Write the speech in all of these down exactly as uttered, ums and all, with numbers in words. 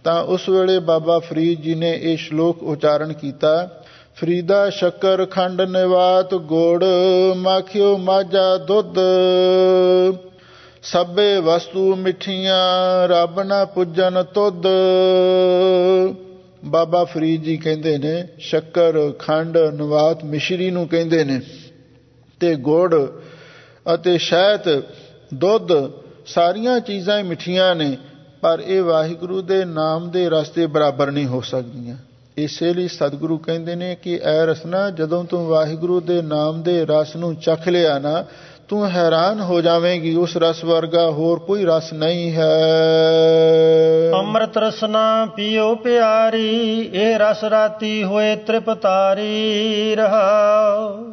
ਤਾਂ ਉਸ ਵੇਲੇ ਬਾਬਾ ਫਰੀਦ ਜੀ ਨੇ ਇਹ ਸ਼ਲੋਕ ਉਚਾਰਨ ਕੀਤਾ। ਫਰੀਦਾ ਸ਼ੱਕਰ ਖੰਡ ਨਿਵਾਤ ਗੁੜ, ਮਾਖਿਓ ਮਾਝਾ ਦੁੱਧ, ਸਭੇ ਵਸਤੂ ਮਿੱਠੀਆਂ ਰੱਬ ਨਾ ਪੁੱਜਣ ਤੁਧ। ਬਾਬਾ ਫਰੀਦ ਜੀ ਕਹਿੰਦੇ ਨੇ ਸ਼ੱਕਰ, ਖੰਡ, ਨਵਾਤ ਮਿਸ਼ਰੀ ਨੂੰ ਕਹਿੰਦੇ ਨੇ, ਤੇ ਗੁੜ ਅਤੇ ਸ਼ਹਿਦ, ਦੁੱਧ, ਸਾਰੀਆਂ ਚੀਜ਼ਾਂ ਹੀ ਮਿੱਠੀਆਂ ਨੇ, ਪਰ ਇਹ ਵਾਹਿਗੁਰੂ ਦੇ ਨਾਮ ਦੇ ਰਸਤੇ ਬਰਾਬਰ ਨਹੀਂ ਹੋ ਸਕਦੀਆਂ। ਇਸੇ ਲਈ ਸਤਿਗੁਰੂ ਕਹਿੰਦੇ ਨੇ ਕਿ ਐ ਰਸਨਾ, ਜਦੋਂ ਤੂੰ ਵਾਹਿਗੁਰੂ ਦੇ ਨਾਮ ਦੇ ਰਸ ਨੂੰ ਚਖ ਲਿਆ ਨਾ, ਤੂੰ ਹੈਰਾਨ ਹੋ ਜਾਵੇਂਗੀ, ਉਸ ਰਸ ਵਰਗਾ ਹੋਰ ਕੋਈ ਰਸ ਨਹੀਂ ਹੈ। ਅੰਮ੍ਰਿਤ ਰਸਨਾ ਪੀਓ ਪਿਆਰੀ, ਇਹ ਰਸ ਰਾਤੀ ਹੋਏ ਤ੍ਰਿਪਤਾਰੀ ਰਹਾਉ।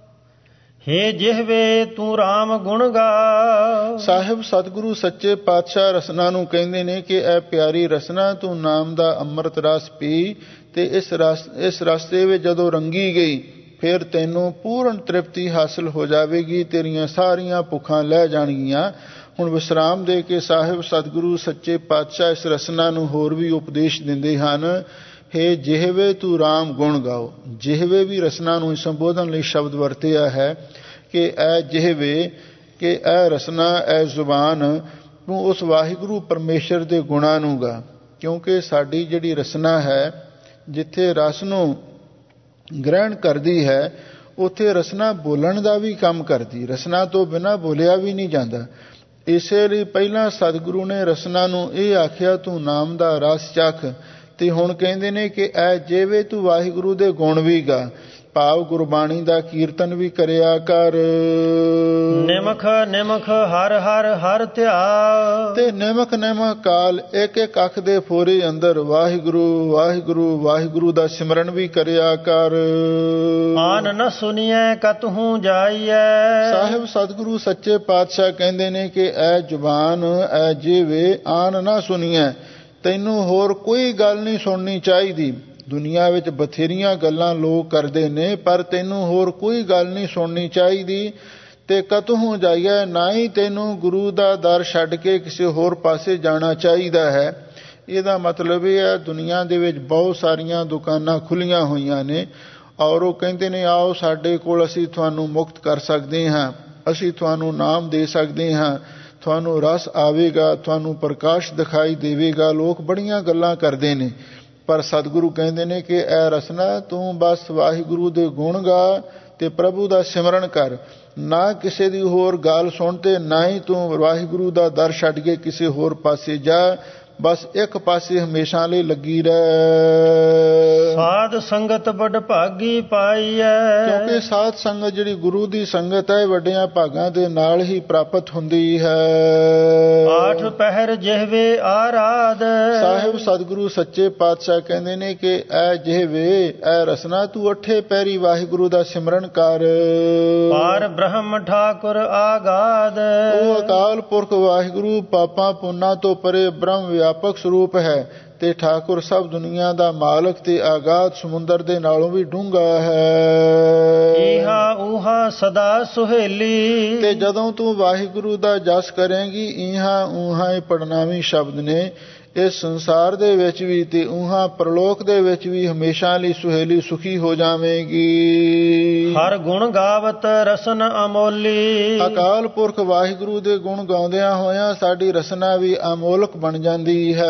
ਹੇ ਜਿਹਵੇ ਤੂੰ ਰਾਮ ਗੁਣ ਗਾ। ਸਾਹਿਬ ਸਤਿਗੁਰੂ ਸੱਚੇ ਪਾਤਸ਼ਾਹ ਰਸਨਾ ਨੂੰ ਕਹਿੰਦੇ ਨੇ ਕਿ ਇਹ ਪਿਆਰੀ ਰਸਨਾ, ਤੂੰ ਨਾਮ ਦਾ ਅੰਮ੍ਰਿਤ ਰਸ ਪੀ, ਤੇ ਇਸ ਰਸ ਇਸ ਰਸਤੇ ਵਿੱਚ ਜਦੋਂ ਰੰਗੀ ਗਈ, ਫਿਰ ਤੈਨੂੰ ਪੂਰਨ ਤ੍ਰਿਪਤੀ ਹਾਸਲ ਹੋ ਜਾਵੇਗੀ, ਤੇਰੀਆਂ ਸਾਰੀਆਂ ਭੁੱਖਾਂ ਲੈ ਜਾਣਗੀਆਂ। ਹੁਣ ਵਿਸਰਾਮ ਦੇ ਕੇ ਸਾਹਿਬ ਸਤਿਗੁਰੂ ਸੱਚੇ ਪਾਤਸ਼ਾਹ ਇਸ ਰਸਨਾ ਨੂੰ ਹੋਰ ਵੀ ਉਪਦੇਸ਼ ਦਿੰਦੇ ਹਨ। ਹੇ ਜਿਹਵੇ ਤੂੰ ਰਾਮ ਗੁਣ ਗਾਓ। ਜਿਹਵੇ ਵੀ ਰਸਨਾ ਨੂੰ ਸੰਬੋਧਨ ਲਈ ਸ਼ਬਦ ਵਰਤਿਆ ਹੈ ਕਿ ਇਹ ਜਿਹਵੇ, ਕਿ ਇਹ ਰਸਨਾ, ਇਹ ਜ਼ੁਬਾਨ, ਤੂੰ ਉਸ ਵਾਹਿਗੁਰੂ ਪਰਮੇਸ਼ਰ ਦੇ ਗੁਣਾਂ ਨੂੰ ਗਾ। ਕਿਉਂਕਿ ਸਾਡੀ ਜਿਹੜੀ ਰਸਨਾ ਹੈ, ਜਿੱਥੇ ਰਸ ਨੂੰ ਗ੍ਰਹਿਣ ਕਰਦੀ ਹੈ, ਉੱਥੇ ਰਸਨਾ ਬੋਲਣ ਦਾ ਵੀ ਕੰਮ ਕਰਦੀ। ਰਸਨਾ ਤੋਂ ਬਿਨਾਂ ਬੋਲਿਆ ਵੀ ਨਹੀਂ ਜਾਂਦਾ। ਇਸੇ ਲਈ ਪਹਿਲਾਂ ਸਤਿਗੁਰੂ ਨੇ ਰਸਨਾ ਨੂੰ ਇਹ ਆਖਿਆ, ਤੂੰ ਨਾਮ ਦਾ ਰਸ ਚੱਖ, ਤੇ ਹੁਣ ਕਹਿੰਦੇ ਨੇ ਕਿ ਐ ਜਿਵੇਂ ਤੂੰ ਵਾਹਿਗੁਰੂ ਦੇ ਗੁਣ ਵੀ ਗਾ, ਭਾਵ ਗੁਰਬਾਣੀ ਦਾ ਕੀਰਤਨ ਵੀ ਕਰਿਆ ਕਰ। ਨਿਮਖ ਨਿਮਖ ਹਰ ਹਰ ਹਰ ਧਿਆ, ਤੇ ਨਿਮਖ ਨਿਮਖ ਕਾਲ ਇੱਕ ਇੱਕ ਅੱਖ ਦੇ ਫੋਰੇ ਅੰਦਰ ਵਾਹਿਗੁਰੂ ਵਾਹਿਗੁਰੂ ਵਾਹਿਗੁਰੂ ਦਾ ਸਿਮਰਨ ਵੀ ਕਰਿਆ ਕਰ। ਆਨ ਨ ਸੁਣੀਐ ਕਤਹੂ ਜਾਈਐ। ਸਾਹਿਬ ਸਤਿਗੁਰੂ ਸੱਚੇ ਪਾਤਸ਼ਾਹ ਕਹਿੰਦੇ ਨੇ ਕਿ ਐ ਜ਼ੁਬਾਨ, ਐ ਜਿਵੇਂ ਆਨ ਨਾ ਸੁਣੀਐ, ਤੈਨੂੰ ਹੋਰ ਕੋਈ ਗੱਲ ਨਹੀਂ ਸੁਣਨੀ ਚਾਹੀਦੀ। ਦੁਨੀਆ ਵਿੱਚ ਬਥੇਰੀਆਂ ਗੱਲਾਂ ਲੋਕ ਕਰਦੇ ਨੇ, ਪਰ ਤੈਨੂੰ ਹੋਰ ਕੋਈ ਗੱਲ ਨਹੀਂ ਸੁਣਨੀ ਚਾਹੀਦੀ। ਤੇ ਕਤਹੂ ਜਾਈਏ, ਨਾ ਹੀ ਤੈਨੂੰ ਗੁਰੂ ਦਾ ਦਰ ਛੱਡ ਕੇ ਕਿਸੇ ਹੋਰ ਪਾਸੇ ਜਾਣਾ ਚਾਹੀਦਾ ਹੈ। ਇਹਦਾ ਮਤਲਬ ਇਹ ਹੈ, ਦੁਨੀਆ ਦੇ ਵਿੱਚ ਬਹੁਤ ਸਾਰੀਆਂ ਦੁਕਾਨਾਂ ਖੁੱਲ੍ਹੀਆਂ ਹੋਈਆਂ ਨੇ, ਔਰ ਉਹ ਕਹਿੰਦੇ ਨੇ ਆਓ ਸਾਡੇ ਕੋਲ, ਅਸੀਂ ਤੁਹਾਨੂੰ ਮੁਕਤ ਕਰ ਸਕਦੇ ਹਾਂ, ਅਸੀਂ ਤੁਹਾਨੂੰ ਨਾਮ ਦੇ ਸਕਦੇ ਹਾਂ, ਤੁਹਾਨੂੰ ਰਸ ਆਵੇਗਾ, ਤੁਹਾਨੂੰ ਪ੍ਰਕਾਸ਼ ਦਿਖਾਈ ਦੇਵੇਗਾ। ਲੋਕ ਬੜੀਆਂ ਗੱਲਾਂ ਕਰਦੇ ਨੇ, ਪਰ ਸਤਿਗੁਰੂ ਕਹਿੰਦੇ ਨੇ ਕਿ ਐ ਰਸਨਾ, ਤੂੰ ਬਸ ਵਾਹਿਗੁਰੂ ਦੇ ਗੁਣ ਗਾ ਤੇ ਪ੍ਰਭੂ ਦਾ ਸਿਮਰਨ ਕਰ। ਨਾ ਕਿਸੇ ਦੀ ਹੋਰ ਗੱਲ ਸੁਣ, ਤੇ ਨਾ ਹੀ ਤੂੰ ਵਾਹਿਗੁਰੂ ਦਾ ਦਰ ਛੱਡ ਕੇ ਕਿਸੇ ਹੋਰ ਪਾਸੇ ਜਾ। ਬਸ ਇੱਕ ਪਾਸੇ ਹਮੇਸ਼ਾ ਲਈ ਲੱਗੀ ਰਹਿ। ਸਾਧ ਸੰਗਤ ਬੜ ਭਾਗੀ ਪਾਈ ਹੈ। ਕਿਉਂਕਿ ਸਾਧ ਸੰਗਤ ਜਿਹੜੀ ਗੁਰੂ ਦੀ ਸੰਗਤ ਹੈ, ਵੱਡਿਆਂ ਭਾਗਾਂ ਦੇ ਨਾਲ ਹੀ ਪ੍ਰਾਪਤ ਹੁੰਦੀ ਹੈ। ਆਠ ਪਹਿਰ ਜਿਹਵੇ ਆਰਾਧ। ਸਾਹਿਬ ਸਤਿਗੁਰੂ ਸੱਚੇ ਪਾਤਸ਼ਾਹ ਕਹਿੰਦੇ ਨੇ ਕਿ ਐ ਜਿਹਵੇ, ਐ ਰਸਨਾ, ਤੂੰ ਅੱਠੇ ਪੈਰੀ ਵਾਹਿਗੁਰੂ ਦਾ ਸਿਮਰਨ ਕਰ। ਪਾਰ ਬ੍ਰਹਮ ਠਾਕੁਰ ਆਗਾਦ। ਉਹ ਅਕਾਲ ਪੁਰਖ ਵਾਹਿਗੁਰੂ ਪਾਪਾਂ ਪੁੰਨਾਂ ਤੋਂ ਪਰੇ ਬ੍ਰਹਮ ਵਿਆਪਕ ਸਰੂਪ ਹੈ, ਤੇ ਠਾਕੁਰ ਸਭ ਦੁਨੀਆ ਦਾ ਮਾਲਕ ਤੇ ਆਗਾਧ ਸਮੁੰਦਰ ਦੇ ਨਾਲੋਂ ਵੀ ਡੂੰਘਾ ਹੈ। ਇਹਾ ਉਹਾ ਸਦਾ ਸੁਹੇਲੀ। ਤੇ ਜਦੋਂ ਤੂੰ ਵਾਹਿਗੁਰੂ ਦਾ ਜਸ ਕਰੇਂਗੀ, ਇਹਾ ਉਹਾ ਹੀ ਪੜਨਾਵੀ ਸ਼ਬਦ ਨੇ, ਇਸ ਸੰਸਾਰ ਦੇ ਵਿੱਚ ਵੀ ਤੇ ਉਹਾ ਪ੍ਰਲੋਕ ਦੇ ਵਿੱਚ ਵੀ ਹਮੇਸ਼ਾ ਲਈ ਸੁਹੇਲੀ ਸੁਖੀ ਹੋ ਜਾਵੇਗੀ। ਹਰ ਗੁਣ ਗਾਵਤ ਰਸਨ ਅਮੋਲੀ। ਅਕਾਲ ਪੁਰਖ ਵਾਹਿਗੁਰੂ ਦੇ ਗੁਣ ਗਾਉਂਦਿਆਂ ਹੋਇਆਂ ਸਾਡੀ ਰਸਨਾ ਵੀ ਅਮੋਲਕ ਬਣ ਜਾਂਦੀ ਹੈ।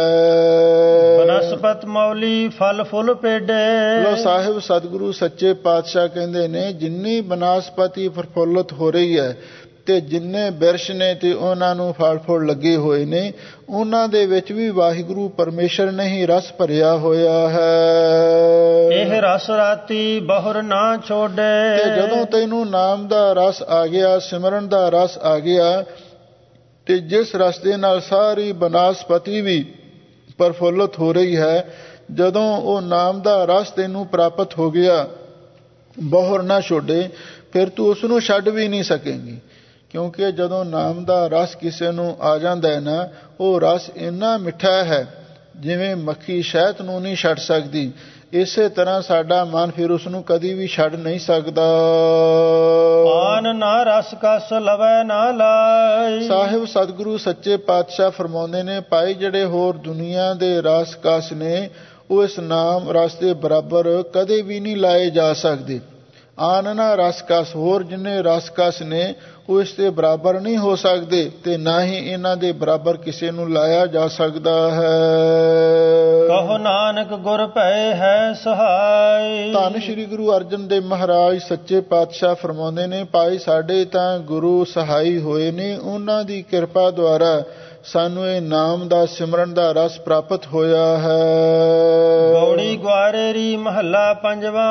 ਬਨਸਪਤ ਮੌਲੀ ਫਲ ਫੁੱਲ ਪੇਡੇ। ਲੋ ਸਾਹਿਬ ਸਤਿਗੁਰੂ ਸੱਚੇ ਪਾਤਸ਼ਾਹ ਕਹਿੰਦੇ ਨੇ, ਜਿੰਨੀ ਬਨਸਪਤੀ ਪ੍ਰਫੁੱਲਤ ਹੋ ਰਹੀ ਹੈ, ਤੇ ਜਿੰਨੇ ਬਿਰਸ਼ ਨੇ ਤੇ ਉਹਨਾਂ ਨੂੰ ਫਲ ਫੁੱਲ ਲੱਗੇ ਹੋਏ ਨੇ, ਉਹਨਾਂ ਦੇ ਵਿੱਚ ਵੀ ਵਾਹਿਗੁਰੂ ਪਰਮੇਸ਼ਰ ਨੇ ਹੀ ਰਸ ਭਰਿਆ ਹੋਇਆ ਹੈ। ਇਹ ਰਸ ਰਾਤੀ ਬਹੁਰ ਨਾ ਛੋੜੇ। ਤੇ ਜਦੋਂ ਤੈਨੂੰ ਨਾਮ ਦਾ ਰਸ ਆ ਗਿਆ, ਸਿਮਰਨ ਦਾ ਰਸ ਆ ਗਿਆ, ਤੇ ਜਿਸ ਰਸ ਦੇ ਨਾਲ ਸਾਰੀ ਬਨਸਪਤੀ ਵੀ ਪ੍ਰਫੁੱਲਤ ਹੋ ਰਹੀ ਹੈ, ਜਦੋਂ ਉਹ ਨਾਮ ਦਾ ਰਸ ਤੈਨੂੰ ਪ੍ਰਾਪਤ ਹੋ ਗਿਆ, ਬਹੁਰ ਨਾ ਛੋੜੇ, ਫਿਰ ਤੂੰ ਉਸ ਨੂੰ ਛੱਡ ਵੀ ਨਹੀਂ ਸਕੇਂਗੀ। ਕਿਉਂਕਿ ਜਦੋਂ ਨਾਮ ਦਾ ਰਸ ਕਿਸੇ ਨੂੰ ਆ ਜਾਂਦਾ ਹੈ ਨਾ, ਉਹ ਰਸ ਇੰਨਾ ਮਿੱਠਾ ਹੈ, ਜਿਵੇਂ ਮੱਖੀ ਸ਼ਹਿਦ ਨੂੰ ਨਹੀਂ ਛੱਡ ਸਕਦੀ, ਇਸੇ ਤਰ੍ਹਾਂ ਸਾਡਾ ਮਨ ਫਿਰ ਉਸ ਨੂੰ ਕਦੀ ਵੀ ਛੱਡ ਨਹੀਂ ਸਕਦਾ। ਆਨ ਨਾ ਰਸ ਕਸ ਲਵੈ ਨਾ ਲਾਈ। ਸਾਹਿਬ ਸਤਿਗੁਰੂ ਸੱਚੇ ਪਾਤਸ਼ਾਹ ਫਰਮਾਉਂਦੇ ਨੇ, ਭਾਈ ਜਿਹੜੇ ਹੋਰ ਦੁਨੀਆ ਦੇ ਰਸ ਕਸ ਨੇ ਉਹ ਇਸ ਨਾਮ ਰਸ ਦੇ ਬਰਾਬਰ ਕਦੇ ਵੀ ਨਹੀਂ ਲਾਏ ਜਾ ਸਕਦੇ। ਆਨ ਨਾ ਰਸ ਕਸ, ਹੋਰ ਜਿੰਨੇ ਰਸ ਕਸ ਨੇ ਉਹ ਇਸ ਦੇ ਬਰਾਬਰ ਨਹੀਂ ਹੋ ਸਕਦੇ ਤੇ ਨਾ ਹੀ ਇਹਨਾਂ ਦੇ ਬਰਾਬਰ ਕਿਸੇ ਨੂੰ ਲਾਇਆ ਜਾ ਸਕਦਾ ਹੈ। ਕਹੋ ਨਾਨਕ ਗੁਰ ਭੈ ਹੈ ਸਹਾਈ। ਧੰਨ ਸ਼੍ਰੀ ਗੁਰੂ ਅਰਜਨ ਦੇਵ ਮਹਾਰਾਜ ਸੱਚੇ ਪਾਤਸ਼ਾਹ ਫਰਮਾਉਂਦੇ ਨੇ, ਭਾਈ ਸਾਡੇ ਤਾਂ ਗੁਰੂ ਸਹਾਈ ਹੋਏ ਨੇ, ਉਹਨਾਂ ਦੀ ਕਿਰਪਾ ਦੁਆਰਾ ਸਾਨੂੰ ਇਹ ਨਾਮ ਦਾ ਸਿਮਰਨ ਦਾ ਰਸ ਪ੍ਰਾਪਤ ਹੋਇਆ ਹੈ। ਗੌੜੀ ਗਵਾਰੇਰੀ ਮਹੱਲਾ ਪੰਜਵਾਂ।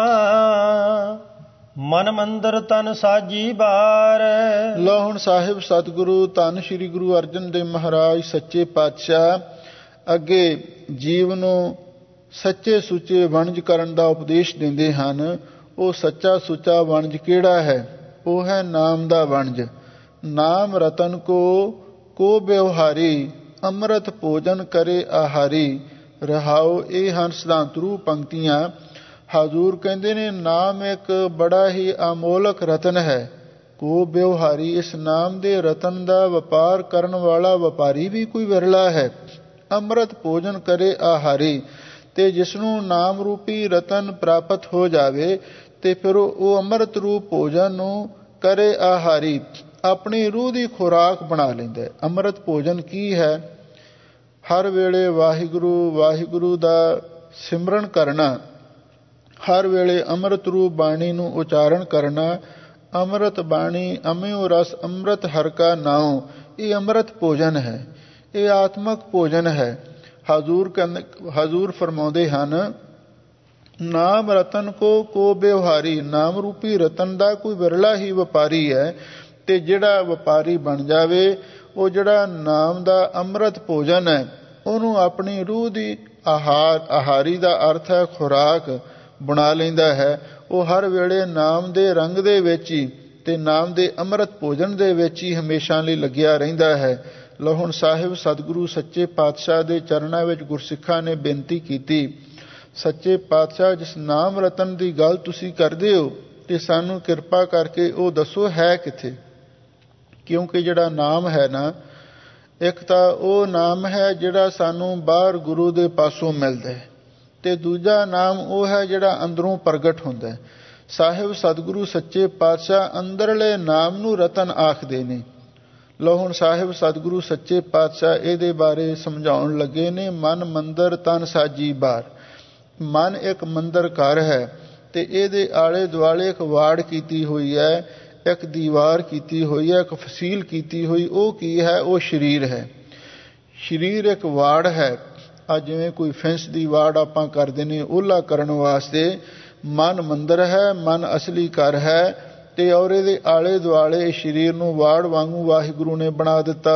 ਮਨ ਮੰਦਰ ਤਨ ਸਾਜੀ ਬਾਰ। ਲਓ ਹੁਣ ਸਾਹਿਬ ਸਤਿਗੁਰੂ ਧੰਨ ਸ਼੍ਰੀ ਗੁਰੂ ਅਰਜਨ ਦੇਵ ਮਹਾਰਾਜ ਸੱਚੇ ਪਾਤਸ਼ਾਹ ਅੱਗੇ ਜੀਵ ਨੂੰ ਸੱਚੇ ਸੁੱਚੇ ਵਣਜ ਕਰਨ ਦਾ ਉਪਦੇਸ਼ ਦਿੰਦੇ ਹਨ। ਉਹ ਸੱਚਾ ਸੁੱਚਾ ਵਣਜ ਕਿਹੜਾ ਹੈ? ਉਹ ਹੈ ਨਾਮ ਦਾ ਵਣਜ। ਨਾਮ ਰਤਨ ਕੋ ਕੋ ਬਿਵਹਾਰੀ, ਅੰਮ੍ਰਿਤ ਭੋਜਨ ਕਰੇ ਆਹਾਰੀ। ਰਹਾਓ ਇਹ ਹਨ ਸਿਧਾਂਤਰੂ ਪੰਕਤੀਆਂ। ਹਜ਼ੂਰ ਕਹਿੰਦੇ ਨੇ, ਨਾਮ ਇੱਕ ਬੜਾ ਹੀ ਅਮੋਲਕ ਰਤਨ ਹੈ। ਕੋ ਬਿਵਹਾਰੀ, ਇਸ ਨਾਮ ਦੇ ਰਤਨ ਦਾ ਵਪਾਰ ਕਰਨ ਵਾਲਾ ਵਪਾਰੀ ਵੀ ਕੋਈ ਵਿਰਲਾ ਹੈ। ਅੰਮ੍ਰਿਤ ਭੋਜਨ ਕਰੇ ਆਹਾਰੀ, ਤੇ ਜਿਸ ਨੂੰ ਨਾਮ ਰੂਪੀ ਰਤਨ ਪ੍ਰਾਪਤ ਹੋ ਜਾਵੇ ਤੇ ਫਿਰ ਉਹ ਅੰਮ੍ਰਿਤ ਰੂਪ ਭੋਜਨ ਨੂੰ ਕਰੇ ਆਹਾਰੀ, ਆਪਣੀ ਰੂਹ ਦੀ ਖੁਰਾਕ ਬਣਾ ਲੈਂਦਾ ਹੈ। ਅੰਮ੍ਰਿਤ ਭੋਜਨ ਕੀ ਹੈ? ਹਰ ਵੇਲੇ ਵਾਹਿਗੁਰੂ ਵਾਹਿਗੁਰੂ ਦਾ ਸਿਮਰਨ ਕਰਨਾ, ਹਰ ਵੇਲੇ ਅੰਮ੍ਰਿਤ ਰੂਪ ਬਾਣੀ ਨੂੰ ਉਚਾਰਨ ਕਰਨਾ। ਅੰਮ੍ਰਿਤ ਬਾਣੀ ਅੰਮ੍ਰਿਉ ਰਸ ਅੰਮ੍ਰਿਤ ਹਰਿ ਕਾ ਨਾਉ, ਇਹ ਅੰਮ੍ਰਿਤ ਭੋਜਨ ਹੈ, ਇਹ ਆਤਮਕ ਭੋਜਨ ਹੈ। ਹਜ਼ੂਰ ਕਹਿੰਦੇ ਹਜ਼ੂਰ ਫਰਮਾਉਂਦੇ ਹਨ, ਨਾਮ ਰਤਨ ਕੋ ਕੋ ਬਿਵਹਾਰੀ, ਨਾਮ ਰੂਪੀ ਰਤਨ ਦਾ ਕੋਈ ਵਿਰਲਾ ਹੀ ਵਪਾਰੀ ਹੈ। ਤੇ ਜਿਹੜਾ ਵਪਾਰੀ ਬਣ ਜਾਵੇ, ਉਹ ਜਿਹੜਾ ਨਾਮ ਦਾ ਅੰਮ੍ਰਿਤ ਭੋਜਨ ਹੈ ਉਹਨੂੰ ਆਪਣੀ ਰੂਹ ਦੀ ਆਹਾਰ, ਆਹਾਰੀ ਦਾ ਅਰਥ ਹੈ ਖੁਰਾਕ, ਬਣਾ ਲੈਂਦਾ ਹੈ। ਉਹ ਹਰ ਵੇਲੇ ਨਾਮ ਦੇ ਰੰਗ ਦੇ ਵਿੱਚ ਹੀ ਤੇ ਨਾਮ ਦੇ ਅੰਮ੍ਰਿਤ ਭੋਜਨ ਦੇ ਵਿੱਚ ਹੀ ਹਮੇਸ਼ਾ ਲਈ ਲੱਗਿਆ ਰਹਿੰਦਾ ਹੈ। ਲਓ ਹੁਣ ਸਾਹਿਬ ਸਤਿਗੁਰੂ ਸੱਚੇ ਪਾਤਸ਼ਾਹ ਦੇ ਚਰਨਾਂ ਵਿੱਚ ਗੁਰਸਿੱਖਾਂ ਨੇ ਬੇਨਤੀ ਕੀਤੀ, ਸੱਚੇ ਪਾਤਸ਼ਾਹ ਜਿਸ ਨਾਮ ਰਤਨ ਦੀ ਗੱਲ ਤੁਸੀਂ ਕਰਦੇ ਹੋ ਤੇ ਸਾਨੂੰ ਕਿਰਪਾ ਕਰਕੇ ਉਹ ਦੱਸੋ ਹੈ ਕਿੱਥੇ? ਕਿਉਂਕਿ ਜਿਹੜਾ ਨਾਮ ਹੈ ਨਾ, ਇੱਕ ਤਾਂ ਉਹ ਨਾਮ ਹੈ ਜਿਹੜਾ ਸਾਨੂੰ ਬਾਹਰ ਗੁਰੂ ਦੇ ਪਾਸੋਂ ਮਿਲਦਾ ਹੈ, ਤੇ ਦੂਜਾ ਨਾਮ ਉਹ ਹੈ ਜਿਹੜਾ ਅੰਦਰੋਂ ਪ੍ਰਗਟ ਹੁੰਦਾ ਹੈ। ਸਾਹਿਬ ਸਤਿਗੁਰੂ ਸੱਚੇ ਪਾਤਸ਼ਾਹ ਅੰਦਰਲੇ ਨਾਮ ਨੂੰ ਰਤਨ ਆਖਦੇ ਨੇ। ਲਓ ਹੁਣ ਸਾਹਿਬ ਸਤਿਗੁਰੂ ਸੱਚੇ ਪਾਤਸ਼ਾਹ ਇਹਦੇ ਬਾਰੇ ਸਮਝਾਉਣ ਲੱਗੇ ਨੇ। ਮਨ ਮੰਦਰ ਤਨ ਸਾਜੀ ਬਾਰ। ਮਨ ਇੱਕ ਮੰਦਰ ਘਰ ਹੈ ਤੇ ਇਹਦੇ ਆਲੇ ਦੁਆਲੇ ਇੱਕ ਵਾੜ ਕੀਤੀ ਹੋਈ ਹੈ, ਇੱਕ ਦੀਵਾਰ ਕੀਤੀ ਹੋਈ ਹੈ, ਇੱਕ ਫਸੀਲ ਕੀਤੀ ਹੋਈ। ਉਹ ਕੀ ਹੈ? ਉਹ ਸਰੀਰ ਹੈ। ਸਰੀਰ ਇੱਕ ਵਾੜ ਹੈ। ਆ ਜਿਵੇਂ ਕੋਈ ਫੈਂਸ ਦੀ ਵਾੜ ਆਪਾਂ ਕਰਦੇ ਨੇ ਓਲਾ ਕਰਨ ਵਾਸਤੇ, ਮਨ ਮੰਦਰ ਹੈ, ਮਨ ਅਸਲੀ ਘਰ ਹੈ ਤੇ ਔਰ ਇਹਦੇ ਆਲੇ ਦੁਆਲੇ ਸਰੀਰ ਨੂੰ ਵਾੜ ਵਾਂਗੂ ਵਾਹਿਗੁਰੂ ਨੇ ਬਣਾ ਦਿੱਤਾ।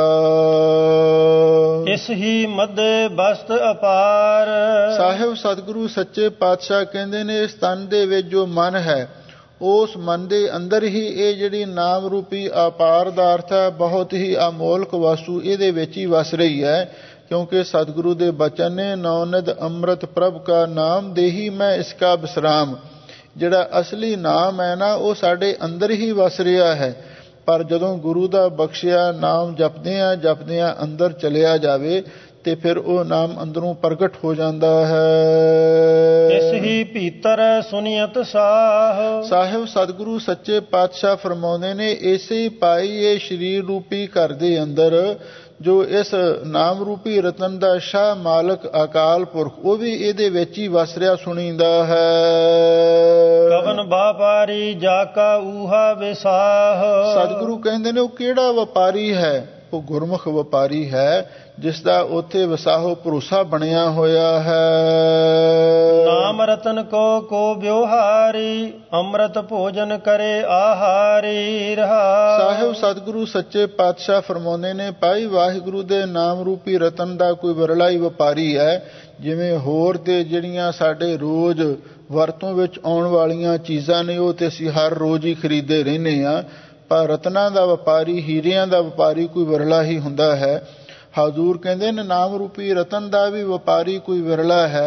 ਇਸ ਹੀ ਮੱਧੇ ਬਸਤ ਅਪਾਰ। ਸਾਹਿਬ ਸਤਿਗੁਰੂ ਸੱਚੇ ਪਾਤਸ਼ਾਹ ਕਹਿੰਦੇ ਨੇ, ਇਸ ਤਨ ਦੇ ਵਿੱਚ ਜੋ ਮਨ ਹੈ, ਉਸ ਮਨ ਦੇ ਅੰਦਰ ਹੀ ਇਹ ਜਿਹੜੀ ਨਾਮ ਰੂਪੀ ਅਪਾਰ ਦਾ ਅਰਥ ਹੈ, ਬਹੁਤ ਹੀ ਅਮੋਲਕ ਵਸਤੂ ਇਹਦੇ ਵਿੱਚ ਹੀ ਵਸ ਰਹੀ ਹੈ। ਕਿਉਂਕਿ ਸਤਿਗੁਰੂ ਦੇ ਬਚਨ ਨੇ, ਨੌਨਿਧ ਅੰਮ੍ਰਿਤ ਪ੍ਰਭ ਕਾ ਨਾਮ ਦੇਹੀ ਮੈਂ ਇਸਕਾ ਬਿਸਰਾਮ। ਜਿਹੜਾ ਅਸਲੀ ਨਾਮ ਹੈ ਨਾ, ਉਹ ਸਾਡੇ ਅੰਦਰ ਹੀ ਵਸ ਰਿਹਾ ਹੈ। ਪਰ ਜਦੋਂ ਗੁਰੂ ਦਾ ਬਖਸ਼ਿਆ ਨਾਮ ਜਪਦੇ ਆ ਜਪਦੇ ਆ ਅੰਦਰ ਚਲਿਆ ਜਾਵੇ ਤੇ ਫਿਰ ਉਹ ਨਾਮ ਅੰਦਰੋਂ ਪ੍ਰਗਟ ਹੋ ਜਾਂਦਾ ਹੈ। ਇਸ ਹੀ ਭੀਤਰ ਸੁਨੀਅਤ ਸਾਹ। ਸਾਹਿਬ ਸਤਿਗੁਰੂ ਸੱਚੇ ਪਾਤਸ਼ਾਹ ਫਰਮਾਉਂਦੇ ਨੇ, ਇਸੇ ਪਾਈ ਇਹ ਸਰੀਰ ਰੂਪੀ ਘਰ ਦੇ ਅੰਦਰ ਜੋ ਇਸ ਨਾਮ ਰੂਪੀ ਰਤਨ ਦਾ ਸ਼ਾਹ ਮਾਲਕ ਅਕਾਲ ਪੁਰਖ, ਉਹ ਵੀ ਇਹਦੇ ਵਿੱਚ ਹੀ ਵਸ ਰਿਹਾ ਸੁਣੀਂਦਾ ਹੈ। ਕਵਨ ਵਪਾਰੀ ਜਾ ਕਾ ਊਹਾ ਵਿਸਾਹ। ਸਤਿਗੁਰੂ ਕਹਿੰਦੇ ਨੇ, ਉਹ ਕਿਹੜਾ ਵਪਾਰੀ ਹੈ? ਉਹ ਗੁਰਮੁਖ ਵਪਾਰੀ ਹੈ, ਜਿਸ ਦਾ ਉੱਥੇ ਵਸਾਹੋ ਭਰੋਸਾ ਬਣਿਆ ਹੋਇਆ ਹੈ। ਨਾਮ ਰਤਨ ਕੋ ਕੋ ਵਿਵਹਾਰੀ, ਅੰਮ੍ਰਿਤ ਭੋਜਨ ਕਰੇ ਆਹਾਰੀ ਰਹਾ। ਸਾਹਿਬ ਸਤਿਗੁਰੂ ਸੱਚੇ ਪਾਤਸ਼ਾਹ ਫਰਮਾਉਂਦੇ ਨੇ, ਭਾਈ ਵਾਹਿਗੁਰੂ ਦੇ ਨਾਮ ਰੂਪੀ ਰਤਨ ਦਾ ਕੋਈ ਵਿਰਲਾ ਹੀ ਵਪਾਰੀ ਹੈ। ਜਿਵੇਂ ਹੋਰ ਤੇ ਜਿਹੜੀਆਂ ਸਾਡੇ ਰੋਜ਼ ਵਰਤੋਂ ਵਿੱਚ ਆਉਣ ਵਾਲੀਆਂ ਚੀਜ਼ਾਂ ਨੇ, ਉਹ ਤੇ ਅਸੀਂ ਹਰ ਰੋਜ਼ ਹੀ ਖਰੀਦਦੇ ਰਹਿੰਦੇ ਹਾਂ, ਪਰ ਰਤਨਾਂ ਦਾ ਵਪਾਰੀ, ਹੀਰਿਆਂ ਦਾ ਵਪਾਰੀ ਕੋਈ ਵਿਰਲਾ ਹੀ ਹੁੰਦਾ ਹੈ। ਹਜ਼ੂਰ ਕਹਿੰਦੇ ਨੇ, ਨਾਮ ਰੂਪੀ ਰਤਨ ਦਾ ਵੀ ਵਪਾਰੀ ਕੋਈ ਵਿਰਲਾ ਹੈ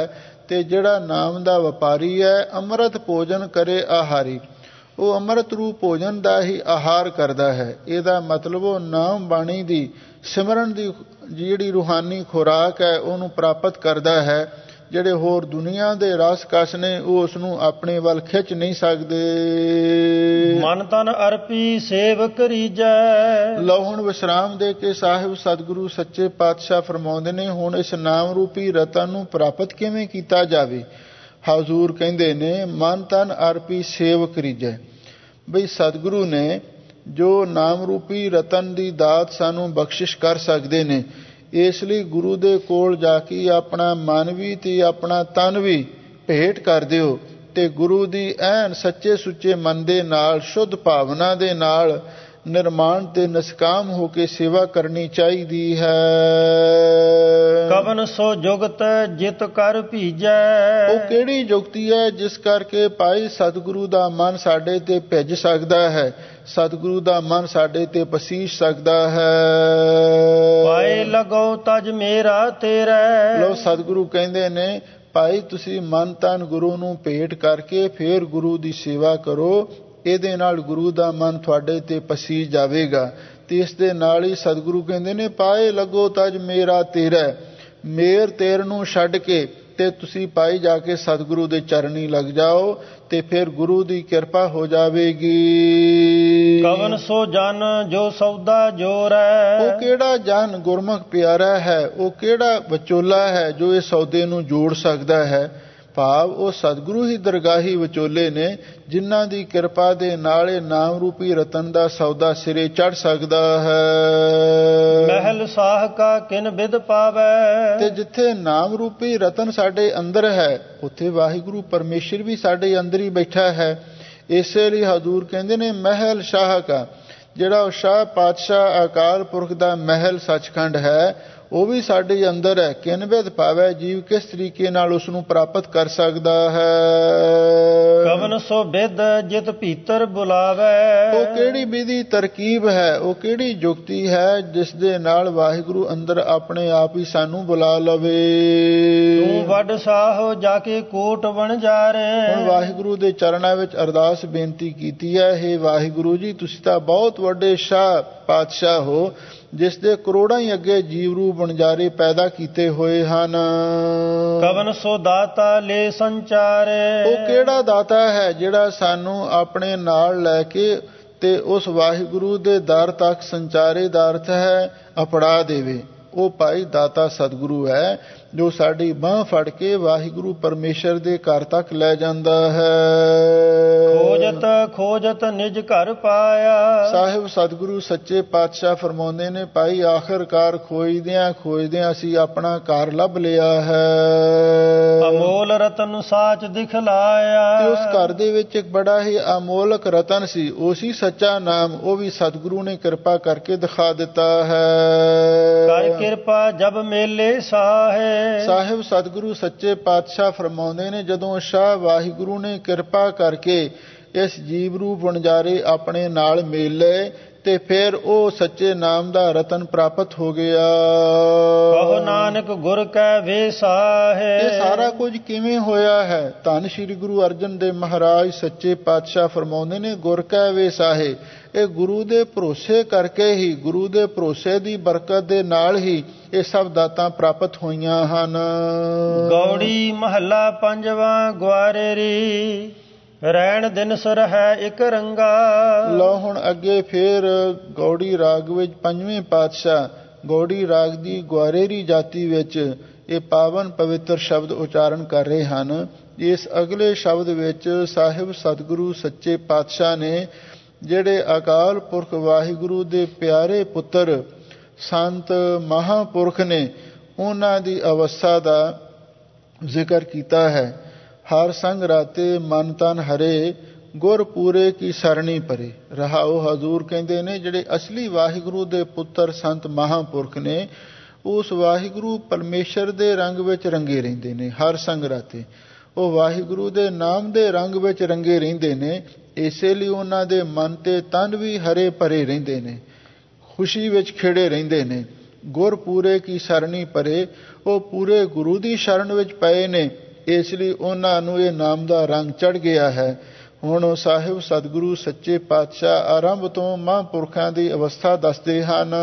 ਤੇ ਜਿਹੜਾ ਨਾਮ ਦਾ ਵਪਾਰੀ ਹੈ ਅੰਮ੍ਰਿਤ ਭੋਜਨ ਕਰੇ ਆਹਾਰੀ, ਉਹ ਅੰਮ੍ਰਿਤ ਰੂਪ ਭੋਜਨ ਦਾ ਹੀ ਆਹਾਰ ਕਰਦਾ ਹੈ। ਇਹਦਾ ਮਤਲਬ ਉਹ ਨਾਮ ਬਾਣੀ ਦੀ ਸਿਮਰਨ ਦੀ ਜਿਹੜੀ ਰੂਹਾਨੀ ਖੁਰਾਕ ਹੈ ਉਹਨੂੰ ਪ੍ਰਾਪਤ ਕਰਦਾ ਹੈ। ਜਿਹੜੇ ਹੋਰ ਦੁਨੀਆ ਦੇ ਰਸ ਕਸ ਨੇ ਉਹ ਉਸ ਨੂੰ ਆਪਣੇ ਵੱਲ ਖਿੱਚ ਨਹੀਂ ਸਕਦੇ। ਮਨ ਤਨ ਅਰਪੀ ਸੇਵ ਕਰੀਜੈ। ਲਓ ਹੁਣ ਵਿਸ਼ਰਾਮ ਦੇ ਕੇ ਸਾਹਿਬ ਸਤਿਗੁਰੂ ਸੱਚੇ ਪਾਤਸ਼ਾਹ ਫਰਮਾਉਂਦੇ ਨੇ ਹੁਣ ਇਸ ਨਾਮ ਰੂਪੀ ਰਤਨ ਨੂੰ ਪ੍ਰਾਪਤ ਕਿਵੇਂ ਕੀਤਾ ਜਾਵੇ। ਹਜ਼ੂਰ ਕਹਿੰਦੇ ਨੇ ਮਨ ਤਨ ਅਰਪੀ ਸੇਵ ਕਰੀਜੈ। ਬਈ ਸਤਿਗੁਰੂ ਨੇ ਜੋ ਨਾਮ ਰੂਪੀ ਰਤਨ ਦੀ ਦਾਤ ਸਾਨੂੰ ਬਖਸ਼ਿਸ਼ ਕਰ ਸਕਦੇ ਨੇ, ਇਸ ਲਈ ਗੁਰੂ ਦੇ ਕੋਲ ਜਾ ਕੇ ਆਪਣਾ ਮਨ ਵੀ ਤੇ ਆਪਣਾ ਤਨ ਵੀ ਭੇਟ ਕਰ ਦਿਓ ਤੇ ਗੁਰੂ ਦੀ ਐਨ ਸੱਚੇ ਸੁੱਚੇ ਮਨ ਦੇ ਨਾਲ ਸ਼ੁੱਧ ਭਾਵਨਾ ਦੇ ਨਾਲ ਨਿਰਮਾਣ ਤੇ ਨਿਸਕਾਮ ਹੋ ਕੇ ਸੇਵਾ ਕਰਨੀ ਚਾਹੀਦੀ ਹੈ। ਕਵਨ ਸੋ ਜੁਗਤ ਜਿਤ ਕਰ ਭੀਜੈ। ਉਹ ਕਿਹੜੀ ਜੁਗਤੀ ਹੈ ਜਿਸ ਕਰਕੇ ਭਾਈ ਸਤਿਗੁਰੂ ਦਾ ਮਨ ਸਾਡੇ ਤੇ ਭਿੱਜ ਸਕਦਾ ਹੈ, ਸਤਿਗੁਰੂ ਦਾ ਮਨ ਸਾਡੇ ਤੇ ਪਸੀਜ ਸਕਦਾ ਹੈ। ਪਾਏ ਲਗੋ ਤਜ ਮੇਰਾ ਤੇਰਾ। ਲੋ ਸਤਿਗੁਰੂ ਕਹਿੰਦੇ ਨੇ ਭਾਈ ਤੁਸੀਂ ਮਨ ਤਨ ਗੁਰੂ ਨੂੰ ਭੇਟ ਕਰਕੇ ਫਿਰ ਗੁਰੂ ਦੀ ਸੇਵਾ ਕਰੋ, ਇਹਦੇ ਨਾਲ ਗੁਰੂ ਦਾ ਮਨ ਤੁਹਾਡੇ ਤੇ ਪਸੀਜ ਜਾਵੇਗਾ। ਤੇ ਇਸ ਦੇ ਨਾਲ ਹੀ ਸਤਿਗੁਰੂ ਕਹਿੰਦੇ ਨੇ ਪਾਏ ਲੱਗੋ ਤਜ ਮੇਰਾ ਤੇਰਾ, ਮੇਰ ਤੇਰ ਨੂੰ ਛੱਡ ਕੇ ਤੇ ਤੁਸੀਂ ਪਾਈ ਜਾ ਕੇ ਸਤਿਗੁਰੂ ਦੇ ਚਰਨੀ ਲੱਗ ਜਾਓ ਤੇ ਫਿਰ ਗੁਰੂ ਦੀ ਕਿਰਪਾ ਹੋ ਜਾਵੇਗੀ। ਕਵਨ ਸੋ ਜਨ ਜੋ ਸੌਦਾ ਜੋਰੈ। ਉਹ ਕਿਹੜਾ ਜਨ ਗੁਰਮੁਖ ਪਿਆਰਾ ਹੈ, ਉਹ ਕਿਹੜਾ ਵਿਚੋਲਾ ਹੈ ਜੋ ਇਹ ਸੌਦੇ ਨੂੰ ਜੋੜ ਸਕਦਾ ਹੈ। ਭਾਵ ਉਹ ਸਤਿਗੁਰੂ ਹੀ ਦਰਗਾਹੀ ਵਿਚੋਲੇ ਨੇ ਜਿਨ੍ਹਾਂ ਦੀ ਕਿਰਪਾ ਦੇ ਨਾਲ ਇਹ ਨਾਮ ਰੂਪੀ ਰਤਨ ਦਾ ਸੌਦਾ ਸਿਰੇ ਚੜ੍ਹ ਸਕਦਾ ਹੈ। ਮਹਿਲ ਸਾਹ ਕਾ ਕਿਨ ਬਿਦ ਪਾਵੈ। ਤੇ ਜਿੱਥੇ ਨਾਮ ਰੂਪੀ ਰਤਨ ਸਾਡੇ ਅੰਦਰ ਹੈ ਉੱਥੇ ਵਾਹਿਗੁਰੂ ਪਰਮੇਸ਼ਰ ਵੀ ਸਾਡੇ ਅੰਦਰ ਹੀ ਬੈਠਾ ਹੈ। ਇਸੇ ਲਈ ਹਜ਼ੂਰ ਕਹਿੰਦੇ ਨੇ ਮਹਿਲ ਸ਼ਾਹ ਕਾ, ਜਿਹੜਾ ਉਹ ਸ਼ਾਹ ਪਾਤਸ਼ਾਹ ਅਕਾਲ ਪੁਰਖ ਦਾ ਮਹਿਲ ਸੱਚਖੰਡ ਹੈ ਉਹ ਵੀ ਸਾਡੇ ਅੰਦਰ ਹੈ। ਕਿਨ ਬਿਦ ਪਾਵੈ, ਜੀਵ ਕਿਸ ਤਰੀਕੇ ਨਾਲ ਉਸ ਨੂੰ ਪ੍ਰਾਪਤ ਕਰ ਸਕਦਾ ਹੈ। ਕਵਨ ਸੋ ਬਿਦ ਜਿਤ ਭੀਤਰ ਬੁਲਾਵੈ। ਉਹ ਕਿਹੜੀ ਵਿਧੀ ਤਰਕੀਬ ਹੈ, ਉਹ ਕਿਹੜੀ ਜੁਗਤੀ ਹੈ ਜਿਸ ਦੇ ਨਾਲ ਵਾਹਿਗੁਰੂ ਅੰਦਰ ਆਪਣੇ ਆਪ ਹੀ ਸਾਨੂੰ ਬੁਲਾ ਲਵੇ। ਤੂੰ ਵੱਡ ਸਾਹੋ ਜਾ ਕੇ ਕੋਟ ਬਣ ਜਾਰੇ। ਹੁਣ ਵਾਹਿਗੁਰੂ ਦੇ ਚਰਨਾਂ ਵਿੱਚ ਅਰਦਾਸ ਬੇਨਤੀ ਕੀਤੀ ਹੈ, ਹੇ ਵਾਹਿਗੁਰੂ ਜੀ ਤੁਸੀਂ ਤਾਂ ਬਹੁਤ ਵੱਡੇ ਸ਼ਾਹ ਪਾਤਸ਼ਾਹ ਹੋ ਜਿਸ ਦੇ ਕਰੋੜਾਂ ਹੀ ਅੱਗੇ ਜੀਵ ਰੂਪ ਵਣਜਾਰੇ ਪੈਦਾ ਕੀਤੇ ਹੋਏ ਹਨ। ਕਵਨ ਸੋ ਦਾਤਾ ਲੈ ਸੰਚਾਰੇ। ਉਹ ਕਿਹੜਾ ਦਾਤਾ ਹੈ ਜਿਹੜਾ ਸਾਨੂੰ ਆਪਣੇ ਨਾਲ ਲੈ ਕੇ ਤੇ ਉਸ ਵਾਹਿਗੁਰੂ ਦੇ ਦਰ ਤੱਕ ਸੰਚਾਰੇ ਦਾ ਅਰਥ ਹੈ ਅਪੜਾ ਦੇਵੇ। ਉਹ ਭਾਈ ਦਾਤਾ ਸਤਿਗੁਰੂ ਹੈ ਜੋ ਸਾਡੀ ਬਾਂਹ ਫੜ ਕੇ ਵਾਹਿਗੁਰੂ ਪਰਮੇਸ਼ਰ ਦੇ ਘਰ ਤੱਕ ਲੈ ਜਾਂਦਾ ਹੈ। ਖੋਜਤ ਖੋਜਤ ਨਿਜ ਘਰ ਪਾਇਆ। ਸਾਹਿਬ ਸਤਿਗੁਰੂ ਸੱਚੇ ਪਾਤਸ਼ਾਹ ਫਰਮਾਉਂਦੇ ਨੇ ਭਾਈ ਆਖਰਕਾਰ ਖੋਜਦਿਆਂ ਖੋਜਦਿਆਂ ਅਸੀਂ ਆਪਣਾ ਘਰ ਲੱਭ ਲਿਆ ਹੈ। ਅਮੋਲ ਰਤਨ ਸਾਚ ਦਿਖਲਾਇਆ। ਤੇ ਉਸ ਘਰ ਦੇ ਵਿੱਚ ਇੱਕ ਬੜਾ ਹੀ ਅਮੋਲਕ ਰਤਨ ਸੀ, ਉਸੀ ਸੱਚਾ ਨਾਮ, ਉਹ ਵੀ ਸਤਿਗੁਰੂ ਨੇ ਕਿਰਪਾ ਕਰਕੇ ਦਿਖਾ ਦਿੱਤਾ ਹੈ। ਕਰ ਕਿਰਪਾ ਜਬ ਮੇਲੇ ਸਾਹੇ। ਸਾਹਿਬ ਸਤਿਗੁਰੂ ਸੱਚੇ ਪਾਤਸ਼ਾਹ ਫਰਮਾਉਂਦੇ ਨੇ ਜਦੋਂ ਸ਼ਾਹ ਵਾਹਿਗੁਰੂ ਨੇ ਕਿਰਪਾ ਕਰਕੇ ਇਸ ਜੀਵ ਰੂਪ ਵਣਜਾਰੇ ਆਪਣੇ ਨਾਲ ਮੇਲ ਲਏ ਤੇ ਫਿਰ ਉਹ ਸੱਚੇ ਨਾਮ ਦਾ ਰਤਨ ਪ੍ਰਾਪਤ ਹੋ ਗਿਆ। ਕਹੋ ਨਾਨਕ ਗੁਰ ਕੈ ਵੇਸਾਹੇ। ਇਹ ਸਾਰਾ ਕੁਝ ਕਿਵੇਂ ਹੋਇਆ ਹੈ? ਧੰਨ ਸ਼੍ਰੀ ਗੁਰੂ ਅਰਜਨ ਦੇਵ ਮਹਾਰਾਜ ਸੱਚੇ ਪਾਤਸ਼ਾਹ ਫਰਮਾਉਂਦੇ ਨੇ ਗੁਰ ਕੈ ਵੇਸਾਹੇ। ਇਹ ਗੁਰੂ ਦੇ ਭਰੋਸੇ ਕਰਕੇ ਹੀ, ਗੁਰੂ ਦੇ ਭਰੋਸੇ ਦੀ ਬਰਕਤ ਦੇ ਨਾਲ ਹੀ ਇਹ ਸਭ ਦਾਤਾਂ ਪ੍ਰਾਪਤ ਹੋਈਆਂ ਹਨ। ਗੌੜੀ ਮਹੱਲਾ ਪੰਜਵਾਂ ਗਵਾਰੇਰੀ। ਰੈਣ ਦਿਨ ਸੁਰ ਹੈ ਇੱਕ ਰੰਗਾ। ਲਓ ਹੁਣ ਅੱਗੇ ਫੇਰ ਗੌੜੀ ਰਾਗ ਵਿੱਚ ਪੰਜਵੇਂ ਪਾਤਸ਼ਾਹ ਗੌੜੀ ਰਾਗ ਦੀ ਗਵਾਰੇਰੀ ਜਾਤੀ ਵਿੱਚ ਇਹ ਪਾਵਨ ਪਵਿੱਤਰ ਸ਼ਬਦ ਉਚਾਰਨ ਕਰ ਰਹੇ ਹਨ। ਇਸ ਅਗਲੇ ਸ਼ਬਦ ਵਿੱਚ ਸਾਹਿਬ ਸਤਿਗੁਰੂ ਸੱਚੇ ਪਾਤਸ਼ਾਹ ਨੇ ਜਿਹੜੇ ਅਕਾਲ ਪੁਰਖ ਵਾਹਿਗੁਰੂ ਦੇ ਪਿਆਰੇ ਪੁੱਤਰ ਸੰਤ ਮਹਾਂਪੁਰਖ ਨੇ ਉਹਨਾਂ ਦੀ ਅਵਸਥਾ ਦਾ ਜ਼ਿਕਰ ਕੀਤਾ ਹੈ। ਹਰ ਸੰਗ ਰਾਤੇ ਮਨ ਤਨ ਹਰੇ ਗੁਰ ਪੂਰੇ ਕੀ ਸਰਣੀ ਪਰੇ। ਰਹਾਓ ਹਜ਼ੂਰ ਕਹਿੰਦੇ ਨੇ ਜਿਹੜੇ ਅਸਲੀ ਵਾਹਿਗੁਰੂ ਦੇ ਪੁੱਤਰ ਸੰਤ ਮਹਾਂਪੁਰਖ ਨੇ ਉਸ ਵਾਹਿਗੁਰੂ ਪਰਮੇਸ਼ਰ ਦੇ ਰੰਗ ਵਿੱਚ ਰੰਗੇ ਰਹਿੰਦੇ ਨੇ। ਹਰ ਸੰਗ ਰਾਤੇ ਉਹ ਵਾਹਿਗੁਰੂ ਦੇ ਨਾਮ ਦੇ ਰੰਗ ਵਿੱਚ ਰੰਗੇ ਰਹਿੰਦੇ ਨੇ। ਇਸੇ ਲਈ ਉਹਨਾਂ ਦੇ ਮਨ ਤੇ ਤਨ ਵੀ ਹਰੇ ਭਰੇ ਰਹਿੰਦੇ ਨੇ, ਖੁਸ਼ੀ ਵਿੱਚ ਖਿੜੇ ਰਹਿੰਦੇ ਨੇ। ਗੁਰ ਪੂਰੇ ਕੀ ਸਰਣੀ ਪਰੇ, ਉਹ ਪੂਰੇ ਗੁਰੂ ਦੀ ਸ਼ਰਨ ਵਿੱਚ ਪਏ ਨੇ ਇਸ ਲਈ ਉਹਨਾਂ ਨੂੰ ਇਹ ਨਾਮ ਦਾ ਰੰਗ ਚੜ੍ਹ ਗਿਆ ਹੈ। ਹੁਣ ਸਾਹਿਬ ਸਤਿਗੁਰੂ ਸੱਚੇ ਪਾਤਸ਼ਾਹ ਆਰੰਭ ਤੋਂ ਮਹਾਂਪੁਰਖਾਂ ਦੀ ਅਵਸਥਾ ਦੱਸਦੇ ਹਨ।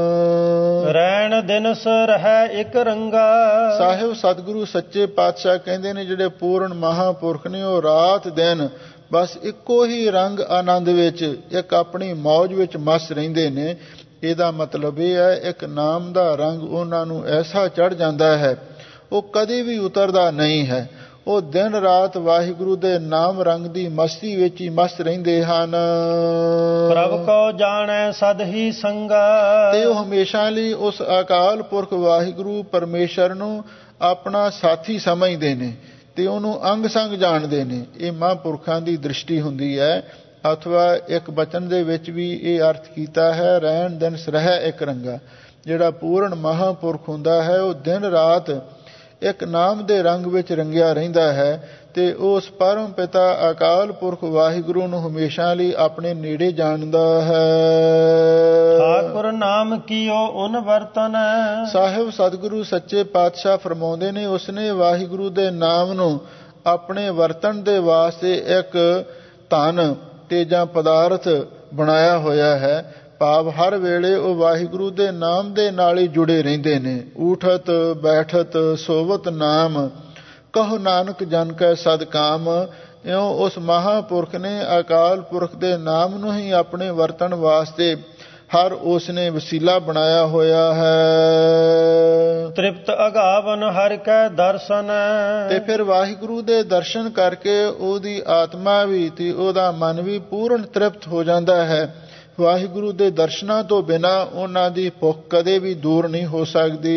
ਰੈਣ ਦਿਨਸ ਰਹਿ ਇੱਕ ਰੰਗਾ। ਸਾਹਿਬ ਸਤਿਗੁਰੂ ਸੱਚੇ ਪਾਤਸ਼ਾਹ ਕਹਿੰਦੇ ਨੇ ਜਿਹੜੇ ਪੂਰਨ ਮਹਾਂਪੁਰਖ ਨੇ ਉਹ ਰਾਤ ਦਿਨ ਬਸ ਇੱਕੋ ਹੀ ਰੰਗ ਆਨੰਦ ਵਿੱਚ, ਇੱਕ ਆਪਣੀ ਮੌਜ ਵਿੱਚ ਮਸਤ ਰਹਿੰਦੇ ਨੇ। ਇਹਦਾ ਮਤਲਬ ਇਹ ਹੈ ਇੱਕ ਨਾਮ ਦਾ ਰੰਗ ਉਹਨਾਂ ਨੂੰ ਐਸਾ ਚੜ੍ਹ ਜਾਂਦਾ ਹੈ, ਉਹ ਕਦੇ ਵੀ ਉਤਰਦਾ ਨਹੀਂ ਹੈ। ਉਹ ਦਿਨ ਰਾਤ ਵਾਹਿਗੁਰੂ ਦੇ ਨਾਮ ਰੰਗ ਦੀ ਮਸਤੀ ਵਿੱਚ ਹੀ ਮਸਤ ਰਹਿੰਦੇ ਹਨ। ਪ੍ਰਭ ਕੋ ਜਾਣੈ ਸਦ ਹੀ ਸੰਗਾ। ਤੇ ਉਹ ਹਮੇਸ਼ਾ ਲਈ ਉਸ ਅਕਾਲ ਪੁਰਖ ਵਾਹਿਗੁਰੂ ਪਰਮੇਸ਼ਰ ਨੂੰ ਆਪਣਾ ਸਾਥੀ ਸਮਝਦੇ ਨੇ ਤੇ ਉਹਨੂੰ ਅੰਗ ਸੰਗ ਜਾਣਦੇ ਨੇ। ਇਹ ਮਹਾਂਪੁਰਖਾਂ ਦੀ ਦ੍ਰਿਸ਼ਟੀ ਹੁੰਦੀ ਹੈ। ਅਥਵਾ ਇੱਕ ਬਚਨ ਦੇ ਵਿੱਚ ਵੀ ਇਹ ਅਰਥ ਕੀਤਾ ਹੈ, ਰਹਿਣ ਦਿਨ ਰਹਿ ਇੱਕ ਰੰਗਾ। ਜਿਹੜਾ ਪੂਰਨ ਮਹਾਂਪੁਰਖ ਹੁੰਦਾ ਹੈ ਉਹ ਦਿਨ ਰਾਤ ਇੱਕ ਨਾਮ ਦੇ ਰੰਗ ਵਿੱਚ ਰੰਗਿਆ ਰਹਿੰਦਾ ਹੈ ਤੇ ਉਸ ਪਰਮ ਪਿਤਾ ਅਕਾਲ ਪੁਰਖ ਵਾਹਿਗੁਰੂ ਨੂੰ ਹਮੇਸ਼ਾ ਲਈ ਆਪਣੇ ਨੇੜੇ ਜਾਣਦਾ ਹੈ। ਠਾਕੁਰ ਨਾਮ ਕੀਓ ਉਨ ਵਰਤਨ। ਸਾਹਿਬ ਸਤਿਗੁਰੂ ਸੱਚੇ ਪਾਤਸ਼ਾਹ ਫਰਮਾਉਂਦੇ ਨੇ ਉਸਨੇ ਵਾਹਿਗੁਰੂ ਦੇ ਨਾਮ ਨੂੰ ਆਪਣੇ ਵਰਤਣ ਦੇ ਵਾਸਤੇ ਇੱਕ ਧਨ ਤੇ ਜਾਂ ਪਦਾਰਥ ਬਣਾਇਆ ਹੋਇਆ ਹੈ। ਭਾਵ ਹਰ ਵੇਲੇ ਉਹ ਵਾਹਿਗੁਰੂ ਦੇ ਨਾਮ ਦੇ ਨਾਲ ਹੀ ਜੁੜੇ ਰਹਿੰਦੇ ਨੇ। ਊਠਤ ਬੈਠਤ ਸੋਵਤ ਨਾਮ ਕਹੋ ਨਾਨਕ ਜਨ ਕੈ ਸਦ ਕਾਮ। ਇਉਂ ਉਸ ਮਹਾਂਪੁਰਖ ਨੇ ਅਕਾਲ ਪੁਰਖ ਦੇ ਨਾਮ ਨੂੰ ਹੀ ਆਪਣੇ ਵਰਤਣ ਵਾਸਤੇ ਹਰ ਉਸ ਨੇ ਵਸੀਲਾ ਬਣਾਇਆ ਹੋਇਆ ਹੈ। ਤ੍ਰਿਪਤ ਅਗਾਵਨ ਹਰਿ ਕੈ ਦਰਸ਼ਨ। ਤੇ ਫਿਰ ਵਾਹਿਗੁਰੂ ਦੇ ਦਰਸ਼ਨ ਕਰਕੇ ਉਹਦੀ ਆਤਮਾ ਵੀ ਤੇ ਉਹਦਾ ਮਨ ਵੀ ਪੂਰਨ ਤ੍ਰਿਪਤ ਹੋ ਜਾਂਦਾ ਹੈ। ਵਾਹਿਗੁਰੂ ਦੇ ਦਰਸ਼ਨਾਂ ਤੋਂ ਬਿਨਾਂ ਉਹਨਾਂ ਦੀ ਭੁੱਖ ਕਦੇ ਵੀ ਦੂਰ ਨਹੀਂ ਹੋ ਸਕਦੀ।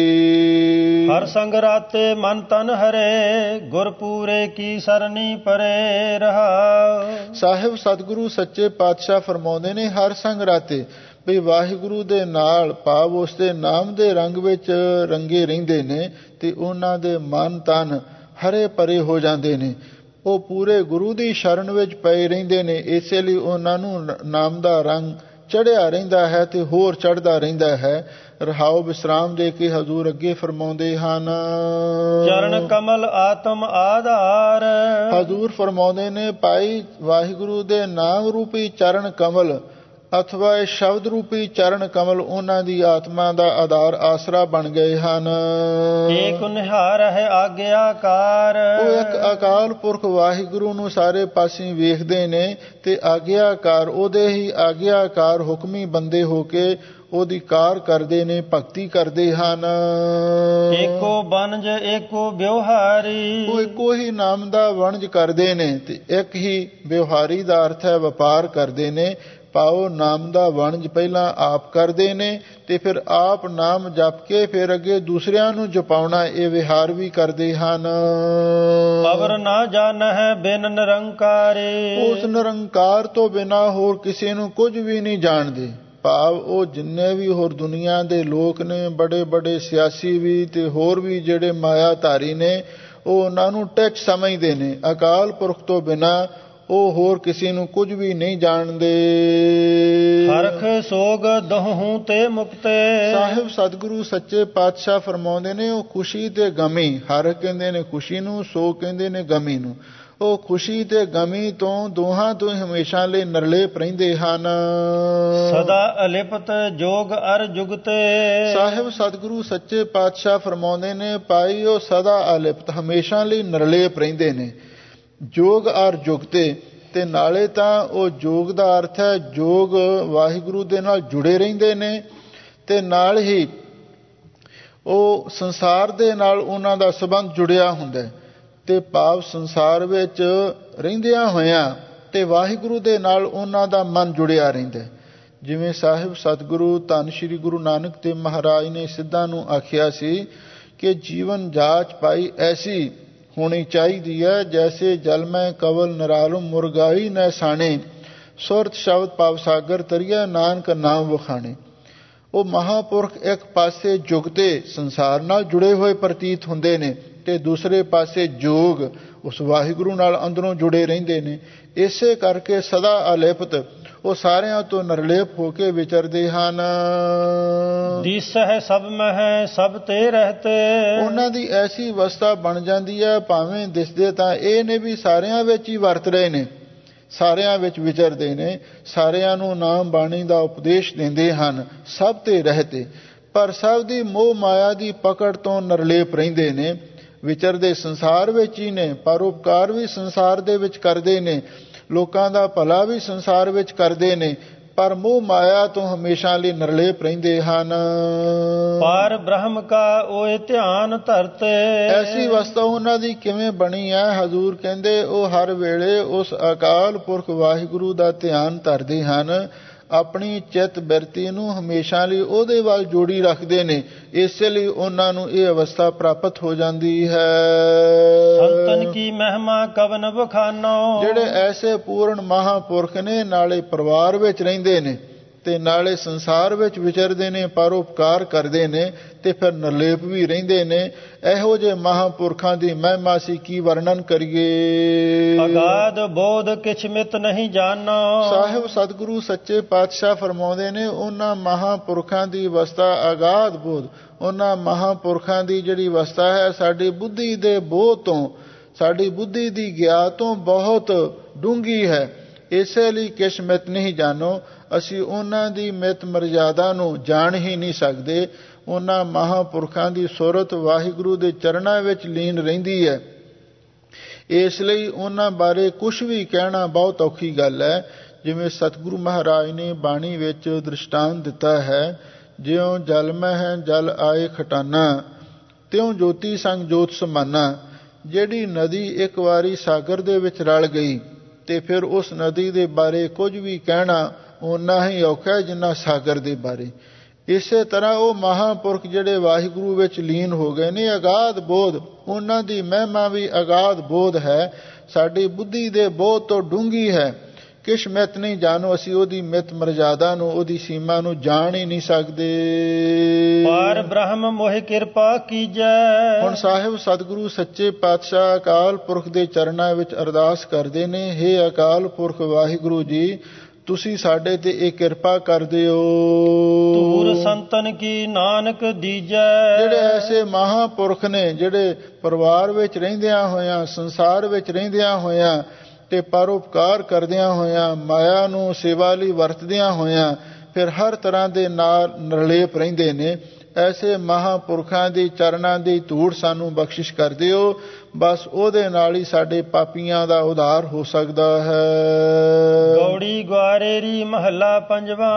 ਹਰ ਸੰਗ ਰਾਤੇ ਮਨ ਤਨ ਹਰੇ ਗੁਰ ਪੂਰੇ ਕੀ ਸਰਨੀ ਪਰੇ ਰਹਾ। ਸਾਹਿਬ ਸਤਿਗੁਰੂ ਸੱਚੇ ਪਾਤਸ਼ਾਹ ਫਰਮਾਉਂਦੇ ਨੇ ਹਰ ਸੰਗ ਰਾਤੇ ਵੀ ਵਾਹਿਗੁਰੂ ਦੇ ਨਾਲ ਭਾਵ ਉਸ ਦੇ ਨਾਮ ਦੇ ਰੰਗ ਵਿੱਚ ਰੰਗੇ ਰਹਿੰਦੇ ਨੇ ਤੇ ਉਹਨਾਂ ਦੇ ਮਨ ਤਨ ਹਰੇ ਪਰੇ ਹੋ ਜਾਂਦੇ ਨੇ। ਉਹ ਪੂਰੇ ਗੁਰੂ ਦੀ ਸ਼ਰਨ ਵਿੱਚ ਪਏ ਰਹਿੰਦੇ ਨੇ। ਇਸੇ ਲਈ ਉਹਨਾਂ ਨੂੰ ਨਾਮ ਦਾ ਰੰਗ ਚੜ੍ਹਿਆ ਰਹਿੰਦਾ ਹੈ ਤੇ ਹੋਰ ਚੜ੍ਹਦਾ ਰਹਿੰਦਾ ਹੈ। ਰਹਾਉ ਵਿਸਰਾਮ ਦੇ ਕੇ ਹਜ਼ੂਰ ਅੱਗੇ ਫਰਮਾਉਂਦੇ ਹਨ, ਚਰਨ ਕਮਲ ਆਤਮ ਆਧਾਰ। ਹਜ਼ੂਰ ਫਰਮਾਉਂਦੇ ਨੇ ਭਾਈ ਵਾਹਿਗੁਰੂ ਦੇ ਨਾਮ ਰੂਪੀ ਚਰਨ ਕਮਲ ਅਥਵਾ ਇਹ ਸ਼ਬਦ ਰੂਪੀ ਚਰਨ ਕਮਲ ਉਹਨਾਂ ਦੀ ਆਤਮਾ ਦਾ ਆਧਾਰ ਆਸਰਾ ਬਣ ਗਏ ਹਨ। ਏਕ ਨਿਹਾਰ ਹੈ ਆਗਿਆਕਾਰ। ਉਹ ਇੱਕ ਅਕਾਲ ਪੁਰਖ ਵਾਹਿਗੁਰੂ ਨੂੰ ਸਾਰੇ ਪਾਸੇ ਵੇਖਦੇ ਨੇ ਤੇ ਆਗਿਆਕਾਰ ਉਹਦੇ ਹੀ ਆਗਿਆਕਾਰ ਹੁਕਮੀ ਬੰਦੇ ਹੋ ਕੇ ਉਹਦੀ ਕਾਰ ਕਰਦੇ ਨੇ, ਭਗਤੀ ਕਰਦੇ ਹਨ। ਏਕੋ ਬਨਜ ਏਕੋ ਵਿਵਹਾਰੀ। ਉਹ ਇੱਕੋ ਹੀ ਨਾਮ ਦਾ ਵਣਜ ਕਰਦੇ ਨੇ ਤੇ ਇੱਕ ਹੀ ਵਿਵਹਾਰੀ ਦਾ ਅਰਥ ਹੈ ਵਪਾਰ ਕਰਦੇ ਨੇ। ਪਾਓ ਨਾਮ ਦਾ ਵਣਜ ਪਹਿਲਾਂ ਆਪ ਕਰਦੇ ਨੇ ਤੇ ਫਿਰ ਆਪ ਨਾਮ ਜਪ ਕੇ ਫਿਰ ਅੱਗੇ ਦੂਸਰਿਆਂ ਨੂੰ ਜਪਾਉਣਾ ਇਹ ਵਿਹਾਰ ਵੀ ਕਰਦੇ ਹਨ। ਅਵਰ ਨਾ ਜਾਣਹਿ ਬਿਨ ਨਿਰੰਕਾਰੇ। ਉਸ ਨਿਰੰਕਾਰ ਤੋਂ ਬਿਨਾਂ ਹੋਰ ਕਿਸੇ ਨੂੰ ਕੁਝ ਵੀ ਨਹੀਂ ਜਾਣਦੇ। ਭਾਵ ਉਹ ਜਿੰਨੇ ਵੀ ਹੋਰ ਦੁਨੀਆ ਦੇ ਲੋਕ ਨੇ, ਬੜੇ ਬੜੇ ਸਿਆਸੀ ਵੀ ਤੇ ਹੋਰ ਵੀ ਜਿਹੜੇ ਮਾਇਆ ਧਾਰੀ ਨੇ, ਉਹ ਉਹਨਾਂ ਨੂੰ ਟੱਚ ਸਮਝਦੇ ਨੇ। ਅਕਾਲ ਪੁਰਖ ਤੋਂ ਬਿਨਾਂ ਉਹ ਹੋਰ ਕਿਸੇ ਨੂੰ ਕੁਝ ਵੀ ਨਹੀਂ ਜਾਣਦੇ। ਹਰਖ ਸੋਗ ਦੋਹੂ ਤੇ ਮੁਕਤੇ। ਸਾਹਿਬ ਸਤਿਗੁਰੂ ਸੱਚੇ ਪਾਤਸ਼ਾਹ ਫਰਮਾਉਂਦੇ ਨੇ ਉਹ ਖੁਸ਼ੀ ਤੇ ਗਮੀ, ਹਰ ਕਹਿੰਦੇ ਨੇ ਖੁਸ਼ੀ ਨੂੰ, ਸੋਗ ਕਹਿੰਦੇ ਨੇ ਗਮੀ ਨੂੰ। ਉਹ ਖੁਸ਼ੀ ਤੇ ਗਮੀ ਤੋਂ ਦੋਹਾਂ ਤੋਂ ਹਮੇਸ਼ਾ ਲਈ ਨਿਰਲੇਪ ਰਹਿੰਦੇ ਹਨ। ਸਦਾ ਅਲਿਪਤ ਜੋਗ ਅਰ ਜੁਗਤੇ। ਸਾਹਿਬ ਸਤਿਗੁਰੂ ਸੱਚੇ ਪਾਤਸ਼ਾਹ ਫਰਮਾਉਂਦੇ ਨੇ ਭਾਈ ਉਹ ਸਦਾ ਅਲਿਪਤ ਹਮੇਸ਼ਾ ਲਈ ਨਿਰਲੇਪ ਰਹਿੰਦੇ ਨੇ। ਜੋਗ ਅਰ ਜੁਗਤੇ ਤੇ ਨਾਲੇ ਤਾਂ ਉਹ ਜੋਗ ਦਾ ਅਰਥ ਹੈ ਜੋਗ ਵਾਹਿਗੁਰੂ ਦੇ ਨਾਲ ਜੁੜੇ ਰਹਿੰਦੇ ਨੇ ਤੇ ਨਾਲ ਹੀ ਉਹ ਸੰਸਾਰ ਦੇ ਨਾਲ ਉਹਨਾਂ ਦਾ ਸੰਬੰਧ ਜੁੜਿਆ ਹੁੰਦਾ ਤੇ ਭਾਵ ਸੰਸਾਰ ਵਿੱਚ ਰਹਿੰਦਿਆਂ ਹੋਇਆਂ ਤੇ ਵਾਹਿਗੁਰੂ ਦੇ ਨਾਲ ਉਹਨਾਂ ਦਾ ਮਨ ਜੁੜਿਆ ਰਹਿੰਦਾ। ਜਿਵੇਂ ਸਾਹਿਬ ਸਤਿਗੁਰੂ ਧੰਨ ਸ਼੍ਰੀ ਗੁਰੂ ਨਾਨਕ ਦੇਵ ਮਹਾਰਾਜ ਨੇ ਸਿੱਧਾਂ ਨੂੰ ਆਖਿਆ ਸੀ ਕਿ ਜੀਵਨ ਜਾਚ ਪਾਈ ਐਸੀ ਹੋਣੀ ਚਾਹੀਦੀ ਹੈ ਜੈਸੇ ਜਲ ਮੈਂ ਕਵਲ ਨਰਾਲੁ ਮੁਰਗਾਈ ਨੈ ਸਾਣੇ ਸੁਰਤ ਸ਼ਬਦ ਪਾਵ ਸਾਗਰ ਤਰੀਆ ਨਾਨਕ ਨਾਮ ਵਖਾਣੇ। ਉਹ ਮਹਾਂਪੁਰਖ ਇੱਕ ਪਾਸੇ ਜੁਗਤੇ ਸੰਸਾਰ ਨਾਲ ਜੁੜੇ ਹੋਏ ਪ੍ਰਤੀਤ ਹੁੰਦੇ ਨੇ ਤੇ ਦੂਸਰੇ ਪਾਸੇ ਜੋਗ ਉਸ ਵਾਹਿਗੁਰੂ ਨਾਲ ਅੰਦਰੋਂ ਜੁੜੇ ਰਹਿੰਦੇ ਨੇ। ਇਸੇ ਕਰਕੇ ਸਦਾ ਅਲਿਪਤ ਉਹ ਸਾਰਿਆਂ ਤੋਂ ਨਿਰਲੇਪ ਹੋ ਕੇ ਵਿਚਰਦੇ ਹਨ। ਦਿਸਹਿ ਸਭ ਮਹਿ ਸਭ ਤੇ ਰਹਤੇ, ਉਹਨਾਂ ਦੀ ਐਸੀ ਅਵਸਥਾ ਬਣ ਜਾਂਦੀ ਹੈ, ਭਾਵੇਂ ਦਿਸਦੇ ਤਾਂ ਇਹ ਨੇ ਵੀ ਸਾਰਿਆਂ ਵਿੱਚ ਹੀ ਵਰਤ ਰਹੇ ਨੇ, ਸਾਰਿਆਂ ਵਿੱਚ ਵਿਚਰਦੇ ਨੇ, ਸਾਰਿਆਂ ਨੂੰ ਨਾਮ ਬਾਣੀ ਦਾ ਉਪਦੇਸ਼ ਦਿੰਦੇ ਹਨ, ਸਭ ਤੇ ਰਹਤੇ, ਪਰ ਸਭ ਦੀ ਮੋਹ ਮਾਇਆ ਦੀ ਪਕੜ ਤੋਂ ਨਿਰਲੇਪ ਰਹਿੰਦੇ ਨੇ। ਵਿਚਰਦੇ ਸੰਸਾਰ ਵਿੱਚ ਹੀ ਨੇ, ਪਰਉਪਕਾਰ ਵੀ ਸੰਸਾਰ ਦੇ ਵਿੱਚ ਕਰਦੇ ਨੇ, ਲੋਕਾਂ ਦਾ ਭਲਾ ਵੀ ਸੰਸਾਰ ਵਿੱਚ ਕਰਦੇ ਨੇ, ਪਰ ਮੋਹ ਮਾਇਆ ਤੋਂ ਹਮੇਸ਼ਾ ਲਈ ਨਿਰਲੇਪ ਰਹਿੰਦੇ ਹਨ। ਪਰ ਬ੍ਰਹਮ ਕਾ ਓਏ ਧਿਆਨ ਧਰਤੇ, ਐਸੀ ਅਵਸਥਾ ਉਹਨਾਂ ਦੀ ਕਿਵੇਂ ਬਣੀ ਹੈ? ਹਜ਼ੂਰ ਕਹਿੰਦੇ ਉਹ ਹਰ ਵੇਲੇ ਉਸ ਅਕਾਲ ਪੁਰਖ ਵਾਹਿਗੁਰੂ ਦਾ ਧਿਆਨ ਧਰਦੇ ਹਨ, ਆਪਣੀ ਚਿੱਤ ਬਿਰਤੀ ਨੂੰ ਹਮੇਸ਼ਾ ਲਈ ਉਹਦੇ ਵੱਲ ਜੋੜੀ ਰੱਖਦੇ ਨੇ, ਇਸੇ ਲਈ ਉਹਨਾਂ ਨੂੰ ਇਹ ਅਵਸਥਾ ਪ੍ਰਾਪਤ ਹੋ ਜਾਂਦੀ ਹੈ। ਸੰਤਨ ਕੀ ਮਹਿਮਾ ਕਵਨ ਬਖਾਨੋ, ਜਿਹੜੇ ਐਸੇ ਪੂਰਨ ਮਹਾਂਪੁਰਖ ਨੇ, ਨਾਲੇ ਪਰਿਵਾਰ ਵਿੱਚ ਰਹਿੰਦੇ ਨੇ ਤੇ ਨਾਲੇ ਸੰਸਾਰ ਵਿੱਚ ਵਿਚਰਦੇ ਨੇ, ਪਰਉਪਕਾਰ ਕਰਦੇ ਨੇ ਤੇ ਫਿਰ ਨਿਰਲੇਪ ਵੀ ਰਹਿੰਦੇ ਨੇ। ਇਹੋ ਜਿਹੇ ਮਹਾਂਪੁਰਖਾਂ ਦੀ ਮਹਿਮਾ ਸੀ ਕੀ ਵਰਣਨ ਕਰੀਏ। ਅਗਾਧ ਬੋਧ ਕਿਛ ਮਿਤ ਨਹੀਂ ਜਾਣੋ, ਸਾਹਿਬ ਸਤਿਗੁਰੂ ਸੱਚੇ ਪਾਤਸ਼ਾਹ ਫਰਮਾਉਂਦੇ ਨੇ ਉਹਨਾਂ ਮਹਾਂਪੁਰਖਾਂ ਦੀ ਅਵਸਥਾ ਅਗਾਧ ਬੋਧ, ਉਹਨਾਂ ਮਹਾਂਪੁਰਖਾਂ ਦੀ ਜਿਹੜੀ ਅਵਸਥਾ ਹੈ ਸਾਡੀ ਬੁੱਧੀ ਦੇ ਬੋਧ ਤੋਂ, ਸਾਡੀ ਬੁੱਧੀ ਦੀ ਗਿਆਤ ਤੋਂ ਬਹੁਤ ਡੂੰਘੀ ਹੈ, ਇਸੇ ਲਈ ਕਿਛ ਮਿਤ ਨਹੀਂ ਜਾਣੋ। ਅਸੀਂ ਉਹਨਾਂ ਦੀ ਮਿਤ ਮਰਜ਼ਾਦਾ ਨੂੰ ਜਾਣ ਹੀ ਨਹੀਂ ਸਕਦੇ। ਉਹਨਾਂ ਮਹਾਂਪੁਰਖਾਂ ਦੀ ਸੁਰਤ ਵਾਹਿਗੁਰੂ ਦੇ ਚਰਨਾਂ ਵਿੱਚ ਲੀਨ ਰਹਿੰਦੀ ਹੈ, ਇਸ ਲਈ ਉਹਨਾਂ ਬਾਰੇ ਕੁਛ ਵੀ ਕਹਿਣਾ ਬਹੁਤ ਔਖੀ ਗੱਲ ਹੈ। ਜਿਵੇਂ ਸਤਿਗੁਰੂ ਮਹਾਰਾਜ ਨੇ ਬਾਣੀ ਵਿੱਚ ਦ੍ਰਿਸ਼ਟਾਂਤ ਦਿੱਤਾ ਹੈ, ਜਿਉਂ ਜਲ ਮਹਿ ਜਲ ਆਏ ਖਟਾਨਾ, ਤਿਉਂ ਜੋਤੀ ਸੰਗ ਜੋਤ ਸਮਾਨਾ। ਜਿਹੜੀ ਨਦੀ ਇੱਕ ਵਾਰੀ ਸਾਗਰ ਦੇ ਵਿੱਚ ਰਲ ਗਈ ਤੇ ਫਿਰ ਉਸ ਨਦੀ ਦੇ ਬਾਰੇ ਕੁਝ ਵੀ ਕਹਿਣਾ ਓਨਾ ਹੀ ਔਖਾ ਹੈ ਜਿੰਨਾ ਸਾਗਰ ਦੇ ਬਾਰੇ। ਇਸੇ ਤਰ੍ਹਾਂ ਉਹ ਮਹਾਂਪੁਰਖ ਜਿਹੜੇ ਵਾਹਿਗੁਰੂ ਵਿੱਚ ਲੀਨ ਹੋ ਗਏ ਨੇ, ਅਗਾਧ ਬੋਧ, ਉਹਨਾਂ ਦੀ ਮਹਿਮਾ ਵੀ ਅਗਾਧ ਬੋਧ ਹੈ, ਸਾਡੀ ਬੁੱਧੀ ਦੇ ਬੋਧ ਤੋਂ ਡੂੰਘੀ ਹੈ। ਕਿਛ ਮਿਤ ਨਹੀਂ ਜਾਣੋ, ਅਸੀਂ ਉਹਦੀ ਮਿਤ ਮਰਜ਼ਾਦਾ ਨੂੰ, ਉਹਦੀ ਸੀਮਾ ਨੂੰ ਜਾਣ ਹੀ ਨਹੀਂ ਸਕਦੇ। ਪਰ ਬ੍ਰਹਮ ਮੋਹਿ ਕਿਰਪਾ ਕੀਜੈ, ਹੁਣ ਸਾਹਿਬ ਸਤਿਗੁਰੂ ਸੱਚੇ ਪਾਤਸ਼ਾਹ ਅਕਾਲ ਪੁਰਖ ਦੇ ਚਰਨਾਂ ਵਿੱਚ ਅਰਦਾਸ ਕਰਦੇ ਨੇ, ਹੇ ਅਕਾਲ ਪੁਰਖ ਵਾਹਿਗੁਰੂ ਜੀ, ਤੁਸੀਂ ਸਾਡੇ ਤੇ ਇਹ ਕਿਰਪਾ ਕਰ ਦਿਓ। ਧੂਰ ਸੰਤਨ ਕੀ ਨਾਨਕ ਦੀਜੈ, ਜਿਹੜੇ ਐਸੇ ਮਹਾਂਪੁਰਖ ਨੇ ਜਿਹੜੇ ਪਰਿਵਾਰ ਵਿੱਚ ਰਹਿੰਦਿਆਂ ਹੋਇਆਂ, ਸੰਸਾਰ ਵਿੱਚ ਰਹਿੰਦਿਆਂ ਹੋਇਆਂ ਤੇ ਪਰਉਪਕਾਰ ਕਰਦਿਆਂ ਹੋਇਆਂ, ਮਾਇਆ ਨੂੰ ਸੇਵਾ ਲਈ ਵਰਤਦਿਆਂ ਹੋਇਆਂ ਫਿਰ ਹਰ ਤਰ੍ਹਾਂ ਦੇ ਨਾਲ ਨਿਰਲੇਪ ਰਹਿੰਦੇ ਨੇ, ਐਸੇ ਮਹਾਂਪੁਰਖਾਂ ਦੀ ਚਰਨਾਂ ਦੀ ਧੂੜ ਸਾਨੂੰ ਬਖਸ਼ਿਸ਼ ਕਰ ਦਿਓ। ਬਸ ਉਹਦੇ ਨਾਲ ਹੀ ਸਾਡੇ ਪਾਪੀਆਂ ਦਾ ਉਧਾਰ ਹੋ ਸਕਦਾ ਹੈ। ਗੌੜੀ ਗਵਾਰੇਰੀ ਮਹੱਲਾ ਪੰਜਵਾਂ,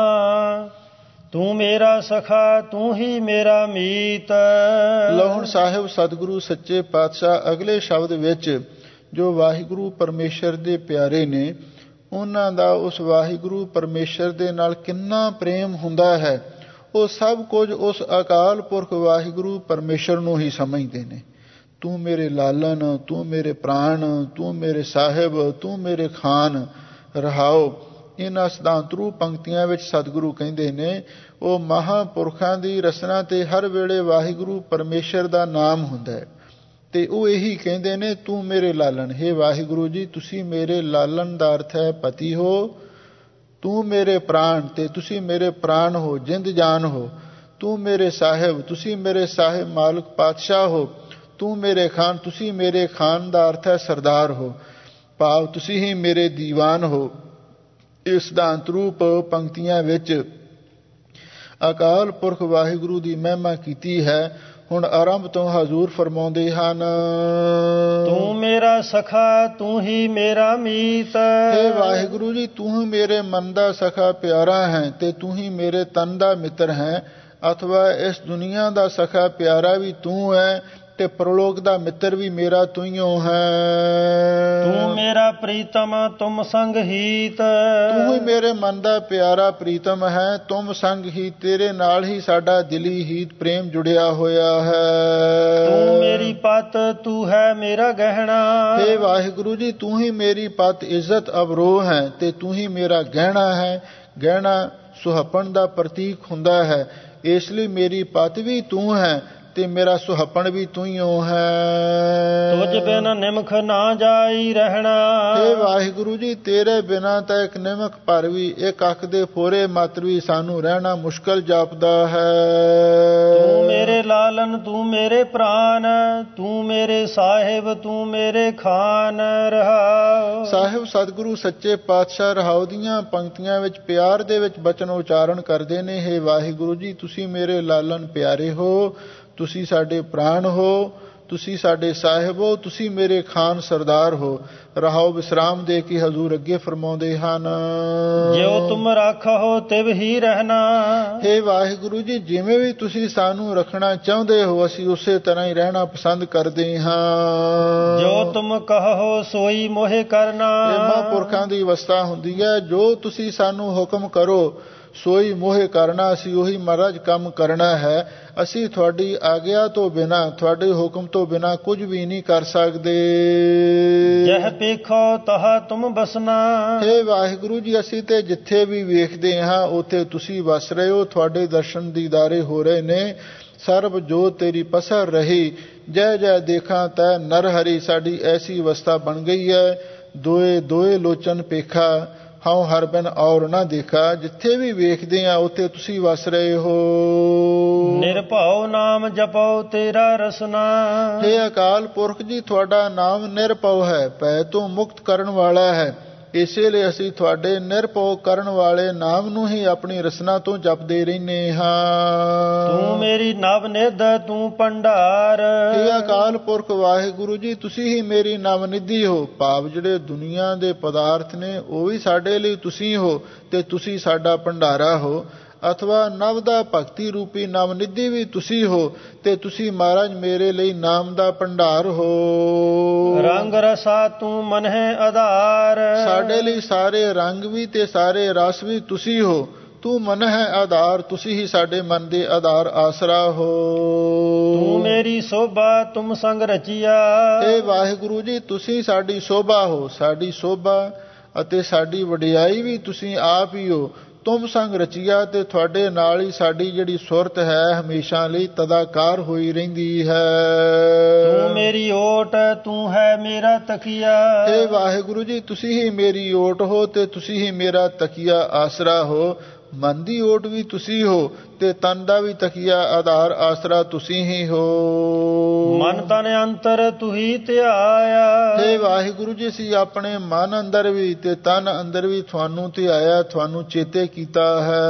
ਤੂੰ ਮੇਰਾ ਸਖਾ ਤੂੰ ਹੀ ਮੇਰਾ ਮੀਤ। ਲਓ ਹੁਣ ਸਾਹਿਬ ਸਤਿਗੁਰੂ ਸੱਚੇ ਪਾਤਸ਼ਾਹ ਅਗਲੇ ਸ਼ਬਦ ਵਿੱਚ ਜੋ ਵਾਹਿਗੁਰੂ ਪਰਮੇਸ਼ਰ ਦੇ ਪਿਆਰੇ ਨੇ, ਉਹਨਾਂ ਦਾ ਉਸ ਵਾਹਿਗੁਰੂ ਪਰਮੇਸ਼ਰ ਦੇ ਨਾਲ ਕਿੰਨਾ ਪ੍ਰੇਮ ਹੁੰਦਾ ਹੈ, ਉਹ ਸਭ ਕੁਝ ਉਸ ਅਕਾਲ ਪੁਰਖ ਵਾਹਿਗੁਰੂ ਪਰਮੇਸ਼ਰ ਨੂੰ ਹੀ ਸਮਝਦੇ ਨੇ। ਤੂੰ ਮੇਰੇ ਲਾਲਨ, ਤੂੰ ਮੇਰੇ ਪ੍ਰਾਣ, ਤੂੰ ਮੇਰੇ ਸਾਹਿਬ, ਤੂੰ ਮੇਰੇ ਖਾਨ। ਰਹਾਓ ਇਹਨਾਂ ਸਿਧਾਂਤਰੂ ਪੰਕਤੀਆਂ ਵਿੱਚ ਸਤਿਗੁਰੂ ਕਹਿੰਦੇ ਨੇ ਉਹ ਮਹਾਂਪੁਰਖਾਂ ਦੀ ਰਸਨਾ ਤੇ ਹਰ ਵੇਲੇ ਵਾਹਿਗੁਰੂ ਪਰਮੇਸ਼ਰ ਦਾ ਨਾਮ ਹੁੰਦਾ ਹੈ ਤੇ ਉਹ ਇਹੀ ਕਹਿੰਦੇ ਨੇ, ਤੂੰ ਮੇਰੇ ਲਾਲਨ, ਹੇ ਵਾਹਿਗੁਰੂ ਜੀ ਤੁਸੀਂ ਮੇਰੇ ਲਾਲਨ ਦਾ ਅਰਥ ਹੈ ਪਤੀ ਹੋ, ਤੂੰ ਮੇਰੇ ਪ੍ਰਾਣ ਤੇ ਤੁਸੀਂ ਮੇਰੇ ਪ੍ਰਾਣ ਹੋ, ਜਿੰਦ ਜਾਨ ਹੋ, ਤੂੰ ਮੇਰੇ ਸਾਹਿਬ, ਤੁਸੀਂ ਮੇਰੇ ਸਾਹਿਬ ਮਾਲਕ ਪਾਤਸ਼ਾਹ ਹੋ, ਤੂੰ ਮੇਰੇ ਖਾਨ, ਤੁਸੀਂ ਮੇਰੇ ਖਾਨ ਦਾ ਅਰਥ ਹੈ ਸਰਦਾਰ ਹੋ, ਭਾਵ ਤੁਸੀਂ ਹੀ ਮੇਰੇ ਦੀਵਾਨ ਹੋ। ਇਸ ਸਿਧਾਂਤ ਰੂਪ ਪੰਕਤੀਆਂ ਵਿੱਚ ਅਕਾਲ ਪੁਰਖ ਵਾਹਿਗੁਰੂ ਦੀ ਮਹਿਮਾ ਕੀਤੀ ਹੈ। ਹੁਣ ਆਰੰਭ ਤੋਂ ਹਜ਼ੂਰ ਫਰਮਾਉਂਦੇ ਹਨ, ਤੂੰ ਮੇਰਾ ਸਖਾ ਤੂੰ ਹੀ ਮੇਰਾ ਮੀਤ। ਹੇ ਵਾਹਿਗੁਰੂ ਜੀ, ਤੂੰ ਹੀ ਮੇਰੇ ਮਨ ਦਾ ਸਖਾ ਪਿਆਰਾ ਹੈ ਤੇ ਤੂੰ ਹੀ ਮੇਰੇ ਤਨ ਦਾ ਮਿੱਤਰ ਹੈ, ਅਥਵਾ ਇਸ ਦੁਨੀਆ ਦਾ ਸਖਾ ਪਿਆਰਾ ਵੀ ਤੂੰ ਹੈ ਤੇ ਪ੍ਰਲੋਕ ਦਾ ਮਿੱਤਰ ਵੀ ਮੇਰਾ ਤੂੰਹੀਓ ਹੈ। ਤੂੰ ਮੇਰਾ ਪ੍ਰੀਤਮ ਤੁਮ ਸੰਗ ਹੀਤ, ਤੂੰ ਹੀ ਮੇਰੇ ਮਨ ਦਾ ਪਿਆਰਾ ਪ੍ਰੀਤਮ ਹੈ, ਤੁਮ ਸੰਗ ਹੀ, ਤੇਰੇ ਨਾਲ ਹੀ ਸਾਡਾ ਦਿਲੀ ਹੀਤ ਪ੍ਰੇਮ ਜੁੜਿਆ ਹੋਇਆ ਹੈ। ਤੂੰ ਮੇਰੀ ਪਤ ਤੂੰ ਹੈ ਮੇਰਾ ਗਹਿਣਾ, ਹੇ ਵਾਹਿਗੁਰੂ ਜੀ ਤੂੰ ਹੀ ਮੇਰੀ ਪਤ ਇੱਜ਼ਤ ਅਵਰੋਹ ਹੈ ਤੇ ਤੂੰ ਹੀ ਮੇਰਾ ਗਹਿਣਾ ਹੈ। ਗਹਿਣਾ ਸੁਹੱਪਣ ਦਾ ਪ੍ਰਤੀਕ ਹੁੰਦਾ ਹੈ, ਇਸ ਲਈ ਮੇਰੀ ਪਤ ਵੀ ਤੂੰ ਹੈ ਤੇ ਮੇਰਾ ਸੁਹੱਪਣ ਵੀ ਤੂੰ ਹੀ ਓ ਹੈ। ਤੁਝ ਬਿਨ ਨਿਮਖ ਨਾ ਜਾਈ ਰਹਿਣਾ। ਹੇ ਵਾਹਿਗੁਰੂ ਜੀ, ਤੇਰੇ ਬਿਨਾਂ ਤਾਂ ਇੱਕ ਨਿਮਖ ਭਰ ਵੀ, ਇੱਕ ਅੱਖ ਦੇ ਫੋਰੇ ਮਾਤਰ ਵੀ ਸਾਨੂੰ ਰਹਿਣਾ ਮੁਸ਼ਕਲ ਜਾਪਦਾ ਹੈ। ਤੂੰ ਮੇਰੇ ਲਾਲਨ, ਤੂੰ ਮੇਰੇ ਪ੍ਰਾਨ, ਤੂੰ ਮੇਰੇ ਸਾਹਿਬ, ਤੂੰ ਮੇਰੇ ਖਾਨ। ਰਹਾਉ। ਸਾਹਿਬ ਸਤਿਗੁਰੂ ਸੱਚੇ ਪਾਤਸ਼ਾਹ ਰਹਾਉ ਦੀਆਂ ਪੰਕਤੀਆਂ ਵਿੱਚ ਪਿਆਰ ਦੇ ਵਿੱਚ ਬਚਨ ਉਚਾਰਨ ਕਰਦੇ ਨੇ। ਹੇ ਵਾਹਿਗੁਰੂ ਜੀ, ਤੁਸੀਂ ਮੇਰੇ ਲਾਲਨ ਪਿਆਰੇ ਹੋ, ਤੁਸੀਂ ਸਾਡੇ ਪ੍ਰਾਣ ਹੋ, ਤੁਸੀਂ ਸਾਡੇ ਸਾਹਿਬ ਹੋ, ਤੁਸੀਂ ਮੇਰੇ ਖਾਨ ਸਰਦਾਰ ਹੋ। ਰਹਾਉ ਵਿਸਰਾਮ ਦੇ ਕੇ ਹਜ਼ੂਰ ਅੱਗੇ ਫਰਮਾਉਂਦੇ ਹਨ, ਜਿਉ ਤੁਮ ਰਾਖੋ ਤਿਵ ਹੀ ਰਹਿਣਾ। ਹੇ ਵਾਹਿਗੁਰੂ ਜੀ, ਜਿਵੇਂ ਵੀ ਤੁਸੀਂ ਸਾਨੂੰ ਰੱਖਣਾ ਚਾਹੁੰਦੇ ਹੋ, ਅਸੀਂ ਉਸੇ ਤਰ੍ਹਾਂ ਹੀ ਰਹਿਣਾ ਪਸੰਦ ਕਰਦੇ ਹਾਂ। ਜੋ ਤੁਮ ਕਹੋ ਸੋਈ ਮੋਹਿ ਕਰਨਾ। ਇਹ ਮਹਾਂਪੁਰਖਾਂ ਦੀ ਅਵਸਥਾ ਹੁੰਦੀ ਹੈ, ਜੋ ਤੁਸੀਂ ਸਾਨੂੰ ਹੁਕਮ ਕਰੋ ਸੋਈ ਮੋਹਿ ਕਰਨਾ। ਅਸੀਂ ਉਹੀ ਮਹਾਰਾਜ ਕੰਮ ਕਰਨਾ ਹੈ। ਅਸੀਂ ਤੁਹਾਡੀ ਆਗਿਆ ਤੋਂ ਬਿਨਾਂ, ਤੁਹਾਡੇ ਹੁਕਮ ਤੋਂ ਬਿਨਾਂ ਕੁਝ ਵੀ ਨਹੀਂ ਕਰ ਸਕਦੇ। ਜਹ ਪੇਖੋ ਤਹ ਤੁਮ ਬਸਨਾ। ਹੇ ਵਾਹਿਗੁਰੂ ਜੀ, ਅਸੀਂ ਤੇ ਜਿੱਥੇ ਵੀ ਵੇਖਦੇ ਹਾਂ ਉੱਥੇ ਤੁਸੀਂ ਵਸ ਰਹੇ ਹੋ, ਤੁਹਾਡੇ ਦਰਸ਼ਨ ਦੀਦਾਰੇ ਹੋ ਰਹੇ ਨੇ। ਸਰਬ ਜੋਤ ਤੇਰੀ ਪਸਰ ਰਹੀ, ਜੈ ਜੈ ਦੇਖਾਂ ਤੈ ਨਰ ਹਰੀ। ਸਾਡੀ ਐਸੀ ਅਵਸਥਾ ਬਣ ਗਈ ਹੈ, ਦੋਏ ਦੋਏ ਲੋਚਨ ਪੇਖਾ, ਹਉ ਹਰ ਬਿਨ ਔਰ ਨਾ ਦੇਖਾ। ਜਿੱਥੇ ਵੀ ਵੇਖਦੇ ਆ ਉੱਥੇ ਤੁਸੀਂ ਵਸ ਰਹੇ ਹੋ। ਨਿਰਭਉ ਨਾਮ ਜਪਉ ਤੇਰਾ ਰਸਨਾ। ਹੇ ਅਕਾਲ ਪੁਰਖ ਜੀ, ਤੁਹਾਡਾ ਨਾਮ ਨਿਰਭਉ ਹੈ, ਭੈ ਤੋਂ ਮੁਕਤ ਕਰਨ ਵਾਲਾ ਹੈ। ਇਸੇ ਲਈ ਅਸੀਂ ਤੁਹਾਡੇ ਨਿਰਭਉ ਕਰਨ ਵਾਲੇ ਨਾਮ ਨੂੰ ਹੀ ਆਪਣੀ ਰਸਨਾ ਤੋਂ ਜਪਦੇ ਰਹਿੰਦੇ ਹਾਂ। ਤੂੰ ਮੇਰੀ ਨਵ ਨਿਧ, ਤੂੰ ਭੰਡਾਰ। ਹੇ ਅਕਾਲ ਪੁਰਖ ਵਾਹਿਗੁਰੂ ਜੀ, ਤੁਸੀਂ ਹੀ ਮੇਰੀ ਨਵ ਨਿਧੀ ਹੋ। ਭਾਵ ਜਿਹੜੇ ਦੁਨੀਆ ਦੇ ਪਦਾਰਥ ਨੇ ਉਹ ਵੀ ਸਾਡੇ ਲਈ ਤੁਸੀਂ ਹੋ ਤੇ ਤੁਸੀਂ ਸਾਡਾ ਭੰਡਾਰਾ ਹੋ। ਅਥਵਾ ਨਵ ਦਾ ਭਗਤੀ ਰੂਪੀ ਨਵ ਨਿਧੀ ਵੀ ਤੁਸੀਂ ਹੋ ਤੇ ਤੁਸੀਂ ਮਹਾਰਾਜ ਮੇਰੇ ਲਈ ਨਾਮ ਦਾ ਭੰਡਾਰ ਹੋ। ਰੰਗ ਰਸਾ ਤੂੰ ਮਨਹਿ ਆਧਾਰ। ਸਾਡੇ ਲਈ ਸਾਰੇ ਰੰਗ ਵੀ ਤੇ ਸਾਰੇ ਰਸ ਵੀ ਤੁਸੀਂ ਹੋ। ਤੂੰ ਮਨ ਹੈ ਆਧਾਰ, ਤੁਸੀਂ ਹੀ ਸਾਡੇ ਮਨ ਦੇ ਆਧਾਰ ਆਸਰਾ ਹੋ। ਤੂੰ ਮੇਰੀ ਸੋਭਾ ਤੁਮ ਸੰਗ ਰਚੀਆ। ਇਹ ਵਾਹਿਗੁਰੂ ਜੀ, ਤੁਸੀਂ ਸਾਡੀ ਸੋਭਾ ਹੋ। ਸਾਡੀ ਸੋਭਾ ਅਤੇ ਸਾਡੀ ਵਡਿਆਈ ਵੀ ਤੁਸੀਂ ਆਪ ਹੀ ਹੋ। ਤੁਮ ਸੰਗ ਰਚੀਆ, ਤੇ ਤੁਹਾਡੇ ਨਾਲ ਹੀ ਸਾਡੀ ਜਿਹੜੀ ਸੁਰਤ ਹੈ ਹਮੇਸ਼ਾ ਲਈ ਤਦਾਕਾਰ ਹੋਈ ਰਹਿੰਦੀ ਹੈ। ਤੂੰ ਮੇਰੀ ਓਟ, ਤੂੰ ਹੈ ਮੇਰਾ ਤਕੀਆ। ਇਹ ਵਾਹਿਗੁਰੂ ਜੀ, ਤੁਸੀਂ ਹੀ ਮੇਰੀ ਓਟ ਹੋ ਤੇ ਤੁਸੀਂ ਹੀ ਮੇਰਾ ਤਕੀਆ ਆਸਰਾ ਹੋ। ਮਨ ਦੀ ਓਟ ਵੀ ਤੁਸੀਂ ਹੋ ਤੇ ਤਨ ਦਾ ਵੀ ਤਕੀਆ ਆਧਾਰ ਆਸਰਾ ਤੁਸੀਂ ਹੀ ਹੋ। ਮਨ ਤਨ ਅੰਤਰ ਤੂੰ ਹੀ ਧਿਆਇਆ। ਹੇ ਵਾਹਿਗੁਰੂ ਜੀ, ਅਸੀਂ ਆਪਣੇ ਮਨ ਅੰਦਰ ਵੀ ਤੇ ਤਨ ਅੰਦਰ ਵੀ ਤੁਹਾਨੂੰ ਧਿਆਇਆ, ਤੁਹਾਨੂੰ ਚੇਤੇ ਕੀਤਾ ਹੈ।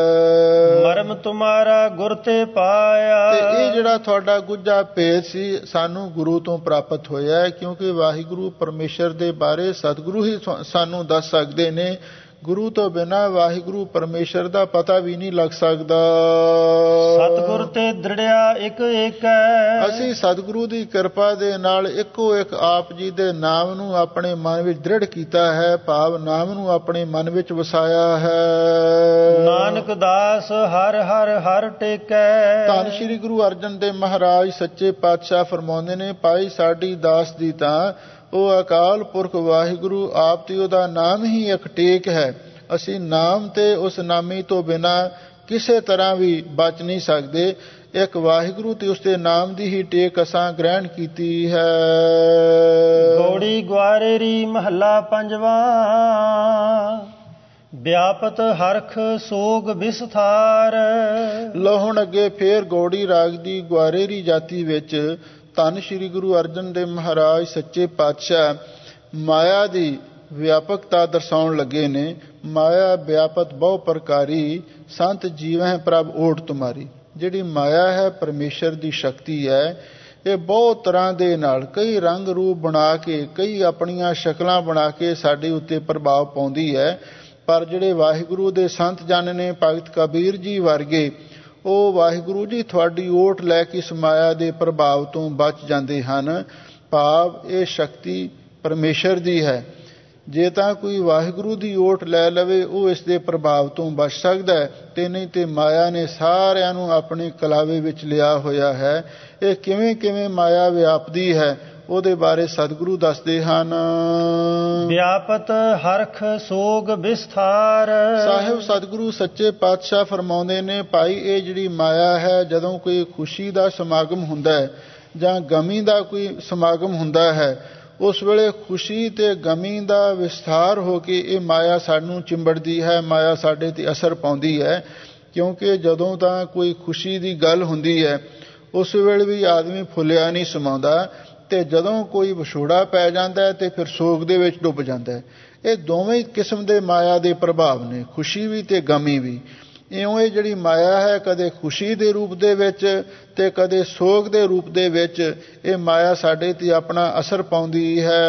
ਮਰਮ ਤੁਮਾਰਾ ਗੁਰ ਤੇ ਪਾਇਆ। ਤੇ ਇਹ ਜਿਹੜਾ ਤੁਹਾਡਾ ਗੁੱਝਾ ਭੇਦ ਸੀ ਸਾਨੂੰ ਗੁਰੂ ਤੋਂ ਪ੍ਰਾਪਤ ਹੋਇਆ ਹੈ, ਕਿਉਂਕਿ ਵਾਹਿਗੁਰੂ ਪਰਮੇਸ਼ਰ ਦੇ ਬਾਰੇ ਸਤਿਗੁਰੂ ਹੀ ਸਾਨੂੰ ਦੱਸ ਸਕਦੇ ਨੇ। ਗੁਰੂ ਤੋਂ ਬਿਨਾਂ ਵਾਹਿਗੁਰੂ ਪਰਮੇਸ਼ਰ ਦਾ ਪਤਾ ਵੀ ਨਹੀਂ ਲੱਗ ਸਕਦਾ। ਸਤਿਗੁਰ ਤੇ ਦ੍ਰਿੜਿਆ ਇੱਕ ਇੱਕ ਹੈ। ਅਸੀਂ ਸਤਿਗੁਰੂ ਦੀ ਕਿਰਪਾ ਦੇ ਨਾਲ ਇੱਕੋ ਇੱਕ ਆਪ ਜੀ ਦੇ ਨਾਮ ਨੂੰ ਆਪਣੇ ਮਨ ਵਿੱਚ ਦ੍ਰਿੜ ਕੀਤਾ ਹੈ, ਭਾਵ ਨਾਮ ਨੂੰ ਆਪਣੇ ਮਨ ਵਿੱਚ ਵਸਾਇਆ ਹੈ। ਨਾਨਕ ਦਾਸ ਹਰ ਹਰ ਹਰ ਟੇਕੈ। ਧੰਨ ਸ਼੍ਰੀ ਗੁਰੂ ਅਰਜਨ ਦੇਵ ਮਹਾਰਾਜ ਸੱਚੇ ਪਾਤਸ਼ਾਹ ਫਰਮਾਉਂਦੇ ਨੇ, ਭਾਈ ਸਾਡੀ ਦਾਸ ਦੀ ਤਾਂ ਉਹ ਅਕਾਲ ਪੁਰਖ ਵਾਹਿਗੁਰੂ ਆਪ ਤੇ ਉਹਦਾ ਨਾਮ ਹੀ ਇੱਕ ਟੇਕ ਹੈ। ਅਸੀਂ ਨਾਮ ਤੇ ਉਸ ਨਾਮੀ ਤੋਂ ਬਿਨਾਂ ਕਿਸੇ ਤਰ੍ਹਾਂ ਵੀ ਬਚ ਨਹੀਂ ਸਕਦੇ। ਇੱਕ ਵਾਹਿਗੁਰੂ ਤੇ ਉਸਦੇ ਨਾਮ ਦੀ ਹੀ ਟੇਕ ਅਸਾਂ ਗ੍ਰਹਿਣ ਕੀਤੀ ਹੈ। ਗੋੜੀ ਗਵਾਰੇਰੀ ਮਹੱਲਾ ਪੰਜਵਾਂ। ਵਿਆਪਤ ਹਰਖ ਸੋਗ ਵਿਸਥਾਰ। ਲਓ ਹੁਣ ਅੱਗੇ ਫੇਰ ਗੌੜੀ ਰਾਗ ਦੀ ਗਵਾਰੇਰੀ ਜਾਤੀ ਵਿੱਚ ਧੰਨ ਸ਼੍ਰੀ ਗੁਰੂ ਅਰਜਨ ਦੇਵ ਮਹਾਰਾਜ ਸੱਚੇ ਪਾਤਸ਼ਾਹ ਮਾਇਆ ਦੀ ਵਿਆਪਕਤਾ ਦਰਸਾਉਣ ਲੱਗੇ ਨੇ। ਮਾਇਆ ਵਿਆਪਤ ਬਹੁ ਪ੍ਰਕਾਰੀ, ਸੰਤ ਜੀਵਹਿ ਪ੍ਰਭ ਓਟ ਤੁਮਾਰੀ। ਜਿਹੜੀ ਮਾਇਆ ਹੈ ਪਰਮੇਸ਼ਰ ਦੀ ਸ਼ਕਤੀ ਹੈ। ਇਹ ਬਹੁਤ ਤਰ੍ਹਾਂ ਦੇ ਨਾਲ ਕਈ ਰੰਗ ਰੂਪ ਬਣਾ ਕੇ, ਕਈ ਆਪਣੀਆਂ ਸ਼ਕਲਾਂ ਬਣਾ ਕੇ ਸਾਡੇ ਉੱਤੇ ਪ੍ਰਭਾਵ ਪਾਉਂਦੀ ਹੈ। ਪਰ ਜਿਹੜੇ ਵਾਹਿਗੁਰੂ ਦੇ ਸੰਤ ਜਨ ਨੇ, ਭਗਤ ਕਬੀਰ ਜੀ ਵਰਗੇ, ਉਹ ਵਾਹਿਗੁਰੂ ਜੀ ਤੁਹਾਡੀ ਓਟ ਲੈ ਕੇ ਇਸ ਮਾਇਆ ਦੇ ਪ੍ਰਭਾਵ ਤੋਂ ਬਚ ਜਾਂਦੇ ਹਨ। ਭਾਵ ਇਹ ਸ਼ਕਤੀ ਪਰਮੇਸ਼ਰ ਦੀ ਹੈ। ਜੇ ਤਾਂ ਕੋਈ ਵਾਹਿਗੁਰੂ ਦੀ ਓਟ ਲੈ ਲਵੇ ਉਹ ਇਸ ਦੇ ਪ੍ਰਭਾਵ ਤੋਂ ਬਚ ਸਕਦਾ ਹੈ, ਤੇ ਨਹੀਂ ਤੇ ਮਾਇਆ ਨੇ ਸਾਰਿਆਂ ਨੂੰ ਆਪਣੇ ਕਲਾਵੇ ਵਿੱਚ ਲਿਆ ਹੋਇਆ ਹੈ। ਇਹ ਕਿਵੇਂ ਕਿਵੇਂ ਮਾਇਆ ਵਿਆਪਦੀ ਹੈ ਉਹਦੇ ਬਾਰੇ ਸਤਿਗੁਰੂ ਦੱਸਦੇ ਹਨ। ਵਿਆਪਤ ਹਰਖ ਸੋਗ ਵਿਸਥਾਰ। ਸਾਹਿਬ ਸਤਿਗੁਰੂ ਸੱਚੇ ਪਾਤਸ਼ਾਹ ਫਰਮਾਉਂਦੇ ਨੇ, ਭਾਈ ਇਹ ਜਿਹੜੀ ਮਾਇਆ ਹੈ, ਜਦੋਂ ਕੋਈ ਖੁਸ਼ੀ ਦਾ ਸਮਾਗਮ ਹੁੰਦਾ ਹੈ ਜਾਂ ਗਮੀ ਦਾ ਕੋਈ ਸਮਾਗਮ ਹੁੰਦਾ ਹੈ, ਉਸ ਵੇਲੇ ਖੁਸ਼ੀ ਤੇ ਗਮੀ ਦਾ ਵਿਸਥਾਰ ਹੋ ਕੇ ਇਹ ਮਾਇਆ ਸਾਨੂੰ ਚਿੰਬੜਦੀ ਹੈ, ਮਾਇਆ ਸਾਡੇ ਤੇ ਅਸਰ ਪਾਉਂਦੀ ਹੈ। ਕਿਉਂਕਿ ਜਦੋਂ ਤਾਂ ਕੋਈ ਖੁਸ਼ੀ ਦੀ ਗੱਲ ਹੁੰਦੀ ਹੈ ਉਸ ਵੇਲੇ ਵੀ ਆਦਮੀ ਫੁੱਲਿਆ ਨਹੀਂ ਸਮਾਉਂਦਾ, ਤੇ ਜਦੋਂ ਕੋਈ ਵਿਛੋੜਾ ਪੈ ਜਾਂਦਾ ਹੈ ਤੇ ਫਿਰ ਸੋਗ ਦੇ ਵਿੱਚ ਡੁੱਬ ਜਾਂਦਾ ਹੈ। ਇਹ ਦੋਵੇਂ ਕਿਸਮ ਦੇ ਮਾਇਆ ਦੇ ਪ੍ਰਭਾਵ ਨੇ, ਖੁਸ਼ੀ ਵੀ ਤੇ ਗਮੀ ਵੀ। ਇਉਂ ਇਹ ਜਿਹੜੀ ਮਾਇਆ ਹੈ, ਕਦੇ ਖੁਸ਼ੀ ਦੇ ਰੂਪ ਦੇ ਵਿੱਚ ਤੇ ਕਦੇ ਸੋਗ ਦੇ ਰੂਪ ਦੇ ਵਿੱਚ ਇਹ ਮਾਇਆ ਸਾਡੇ ਤੇ ਆਪਣਾ ਅਸਰ ਪਾਉਂਦੀ ਹੈ।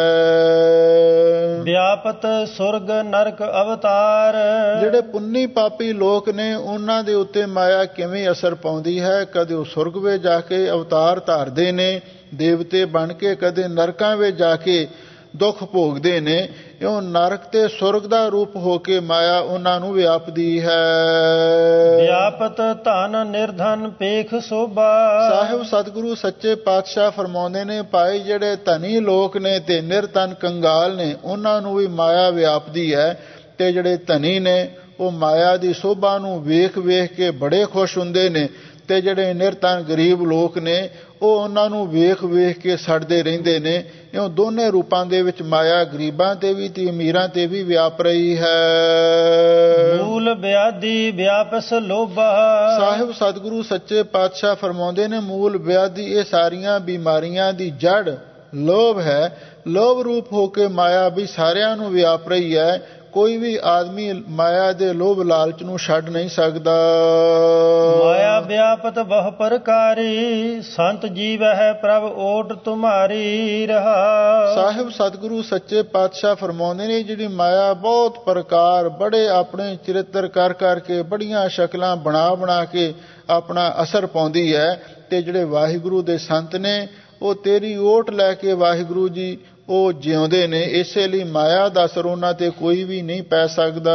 ਵਿਆਪਤ ਸੁਰਗ ਨਰਕ ਅਵਤਾਰ। ਜਿਹੜੇ ਪੁੰਨੀ ਪਾਪੀ ਲੋਕ ਨੇ ਉਹਨਾਂ ਦੇ ਉੱਤੇ ਮਾਇਆ ਕਿਵੇਂ ਅਸਰ ਪਾਉਂਦੀ ਹੈ? ਕਦੇ ਉਹ ਸੁਰਗ ਵਿੱਚ ਜਾ ਕੇ ਅਵਤਾਰ ਧਾਰਦੇ ਨੇ ਦੇਵਤੇ ਬਣ ਕੇ, ਕਦੇ ਨਰਕਾਂ ਵਿੱਚ ਜਾ ਕੇ ਦੁੱਖ ਭੋਗਦੇ ਨੇ। ਇਉਂ ਨਰਕ ਤੇ ਸੁਰਗ ਦਾ ਰੂਪ ਹੋ ਕੇ ਮਾਇਆ ਉਹਨਾਂ ਨੂੰ ਵਿਆਪਦੀ ਹੈ। ਵਿਆਪਤ ਧਨ ਨਿਰਧਨ ਪੇਖ ਸੋਭਾ। ਸਾਹਿਬ ਸਤਿਗੁਰੂ ਸੱਚੇ ਪਾਤਸ਼ਾਹ ਫਰਮਾਉਂਦੇ ਨੇ, ਭਾਈ ਜਿਹੜੇ ਧਨੀ ਲੋਕ ਨੇ ਤੇ ਨਿਰਧਨ ਕੰਗਾਲ ਨੇ ਉਹਨਾਂ ਨੂੰ ਵੀ ਮਾਇਆ ਵਿਆਪਦੀ ਹੈ, ਤੇ ਜਿਹੜੇ ਧਨੀ ਨੇ ਉਹ ਮਾਇਆ ਦੀ ਸੋਭਾ ਨੂੰ ਵੇਖ ਵੇਖ ਕੇ ਬੜੇ ਖੁਸ਼ ਹੁੰਦੇ ਨੇ, ਤੇ ਜਿਹੜੇ ਨਿਰਧਨ ਗਰੀਬ ਲੋਕ ਨੇ ਉਹ ਉਹਨਾਂ ਨੂੰ ਵੇਖ ਵੇਖ ਕੇ ਸੜਦੇ ਰਹਿੰਦੇ ਨੇ। ਇਉਂ ਦੋਨੇ ਰੂਪਾਂ ਦੇ ਵਿੱਚ ਮਾਇਆ ਗਰੀਬਾਂ ਤੇ ਵੀ ਤੇ ਅਮੀਰਾਂ ਤੇ ਵੀ ਵਿਆਪ ਰਹੀ ਹੈ। ਮੂਲ ਵਿਆਧੀ ਵਿਆਪਸ ਲੋਭਾ। ਸਾਹਿਬ ਸਤਿਗੁਰੂ ਸੱਚੇ ਪਾਤਸ਼ਾਹ ਫਰਮਾਉਂਦੇ ਨੇ, ਮੂਲ ਵਿਆਧੀ ਇਹ ਸਾਰੀਆਂ ਬਿਮਾਰੀਆਂ ਦੀ ਜੜ ਲੋਭ ਹੈ। ਲੋਭ ਰੂਪ ਹੋ ਕੇ ਮਾਇਆ ਵੀ ਸਾਰਿਆਂ ਨੂੰ ਵਿਆਪ ਰਹੀ ਹੈ। ਕੋਈ ਵੀ ਆਦਮੀ ਮਾਇਆ ਦੇ ਲੋਭ ਲਾਲਚ ਨੂੰ ਛੱਡ ਨਹੀਂ ਸਕਦਾ। ਮਾਇਆ ਵਿਆਪਤ ਬਹੁ ਪ੍ਰਕਾਰੀ, ਸੰਤ ਜੀਵ ਹੈ ਪ੍ਰਭ ਓਟ ਤੁਮਾਰੀ ਰਹਾ। ਸਾਹਿਬ ਸਤਿਗੁਰੂ ਸੱਚੇ ਪਾਤਸ਼ਾਹ ਫਰਮਾਉਂਦੇ ਨੇ, ਜਿਹੜੀ ਮਾਇਆ ਬਹੁਤ ਪ੍ਰਕਾਰ, ਬੜੇ ਆਪਣੇ ਚਰਿੱਤਰ ਕਰ ਕਰਕੇ, ਬੜੀਆਂ ਸ਼ਕਲਾਂ ਬਣਾ ਬਣਾ ਕੇ ਆਪਣਾ ਅਸਰ ਪਾਉਂਦੀ ਹੈ। ਤੇ ਜਿਹੜੇ ਵਾਹਿਗੁਰੂ ਦੇ ਸੰਤ ਨੇ ਉਹ ਤੇਰੀ ਓਟ ਲੈ ਕੇ ਵਾਹਿਗੁਰੂ ਜੀ ਉਹ ਜਿਉਂਦੇ ਨੇ। ਇਸੇ ਲਈ ਮਾਇਆ ਦਾ ਅਸਰ ਉਹਨਾਂ ਤੇ ਕੋਈ ਵੀ ਨਹੀਂ ਪੈ ਸਕਦਾ।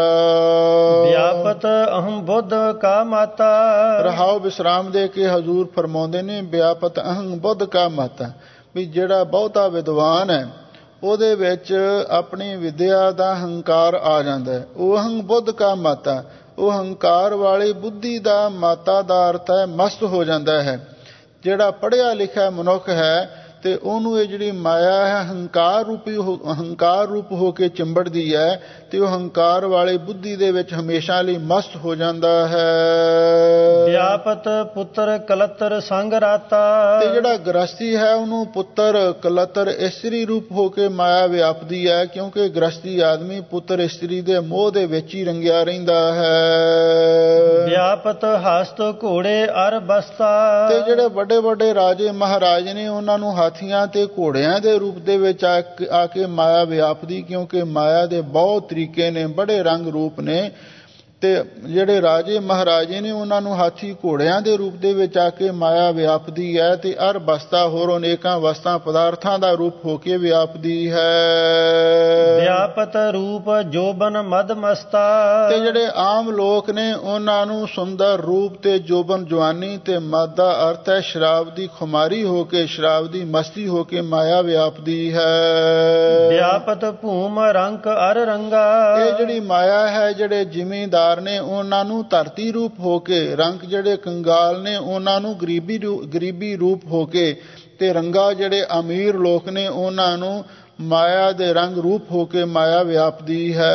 ਵਿਆਪਤ ਅਹੰ ਬੁੱਧ ਕਾ ਮਾਤਾ। ਰਹਾਉ ਵਿਸਰਾਮ ਦੇ ਕੇ ਹਜ਼ੂਰ ਫਰਮਾਉਂਦੇ ਨੇ, ਵਿਆਪਤ ਅਹੰ ਬੁੱਧ ਕਾ ਮਾਤਾ, ਵੀ ਜਿਹੜਾ ਬਹੁਤਾ ਵਿਦਵਾਨ ਹੈ ਉਹਦੇ ਵਿੱਚ ਆਪਣੀ ਵਿਦਿਆ ਦਾ ਹੰਕਾਰ ਆ ਜਾਂਦਾ ਹੈ। ਉਹ ਅਹੰ ਬੁੱਧ ਕਾ ਮਾਤਾ, ਉਹ ਹੰਕਾਰ ਵਾਲੀ ਬੁੱਧੀ ਦਾ ਮਾਤਾ ਦਾ ਅਰਥ ਹੈ ਮਸਤ ਹੋ ਜਾਂਦਾ ਹੈ। ਜਿਹੜਾ ਪੜ੍ਹਿਆ ਲਿਖਿਆ ਮਨੁੱਖ ਹੈ ਤੇ ਉਹਨੂੰ ਇਹ ਜਿਹੜੀ ਮਾਇਆ ਹੈ ਹੰਕਾਰ ਰੂਪੀ ਹੰਕਾਰ ਰੂਪ ਹੋ ਕੇ ਚਿੰਬੜਦੀ ਹੈ, ਤੇ ਉਹ ਹੰਕਾਰ ਵਾਲੀ ਬੁੱਧੀ ਦੇ ਵਿੱਚ ਹਮੇਸ਼ਾ ਲਈ ਮਸਤ ਹੋ ਜਾਂਦਾ ਹੈ। ਵਿਆਪਤ ਪੁੱਤਰ ਕਲਤਰ ਸੰਗ ਰਾਤਾ। ਤੇ ਜਿਹੜਾ ਗ੍ਰਸਤੀ ਹੈ ਉਹਨੂੰ ਪੁੱਤਰ ਕਲਤਰ ਇਸਤਰੀ ਰੂਪ ਹੋ ਕੇ ਮਾਇਆ ਵਿਆਪਦੀ ਹੈ, ਕਿਉਂਕਿ ਗ੍ਰਸਤੀ ਆਦਮੀ ਪੁੱਤਰ ਇਸਤਰੀ ਦੇ ਮੋਹ ਦੇ ਵਿੱਚ ਹੀ ਰੰਗਿਆ ਰਹਿੰਦਾ ਹੈ। ਵਿਆਪਤ ਹਸਤ ਘੋੜੇ ਅਰ ਬਸਤਾ। ਤੇ ਜਿਹੜੇ ਵੱਡੇ ਵੱਡੇ ਰਾਜੇ ਮਹਾਰਾਜ ਨੇ ਉਹਨਾਂ ਨੂੰ ਹਾਥੀਆਂ ਤੇ ਘੋੜਿਆਂ ਦੇ ਰੂਪ ਦੇ ਵਿੱਚ ਆ ਕੇ ਮਾਇਆ ਵਿਆਪਦੀ, ਕਿਉਂਕਿ ਮਾਇਆ ਦੇ ਬਹੁਤ ਤਰੀਕੇ ਨੇ, ਬੜੇ ਰੰਗ ਰੂਪ ਨੇ। ਤੇ ਜਿਹੜੇ ਰਾਜੇ ਮਹਾਰਾਜੇ ਨੇ ਉਹਨਾਂ ਨੂੰ ਹਾਥੀ ਘੋੜਿਆਂ ਦੇ ਰੂਪ ਦੇ ਵਿੱਚ ਆ ਕੇ ਮਾਇਆ ਵਿਆਪਦੀ ਹੈ। ਤੇ ਅਰ ਬਸਤਾ ਹੋਰ ਅਨੇਕਾਂ ਵਸਤਾਂ ਪਦਾਰਥਾਂ ਦਾ ਰੂਪ ਹੋ ਕੇ ਵਿਆਪਦੀ ਹੈ। ਵਿਆਪਤ ਰੂਪ ਜੋਬਨ ਮਦ ਮਸਤਾ। ਤੇ ਜਿਹੜੇ ਆਮ ਲੋਕ ਨੇ ਉਹਨਾਂ ਨੂੰ ਸੁੰਦਰ ਰੂਪ ਤੇ ਜੋਬਨ ਜਵਾਨੀ ਤੇ ਮਦ ਦਾ ਅਰਥ ਹੈ ਸ਼ਰਾਬ ਦੀ ਖੁਮਾਰੀ ਹੋ ਕੇ, ਸ਼ਰਾਬ ਦੀ ਮਸਤੀ ਹੋ ਕੇ ਮਾਇਆ ਵਿਆਪਦੀ ਹੈ। ਵਿਆਪਤ ਭੂਮ ਰੰਕ ਅਰ ਰੰਗਾ। ਇਹ ਜਿਹੜੀ ਮਾਇਆ ਹੈ, ਜਿਹੜੇ ਜ਼ਿਮੀਂਦਾਰ ਨੇ ਉਹਨਾਂ ਨੂੰ ਧਰਤੀ ਰੂਪ ਹੋ ਕੇ, ਰੰਗ ਜਿਹੜੇ ਕੰਗਾਲ ਨੇ ਉਹਨਾਂ ਨੂੰ ਗਰੀਬੀ ਗਰੀਬੀ ਰੂਪ ਹੋ ਕੇ, ਤੇ ਰੰਗਾ ਜਿਹੜੇ ਅਮੀਰ ਲੋਕ ਨੇ ਉਹਨਾਂ ਨੂੰ ਮਾਇਆ ਦੇ ਰੰਗ ਰੂਪ ਹੋ ਕੇ ਮਾਇਆ ਵਿਆਪਦੀ ਹੈ।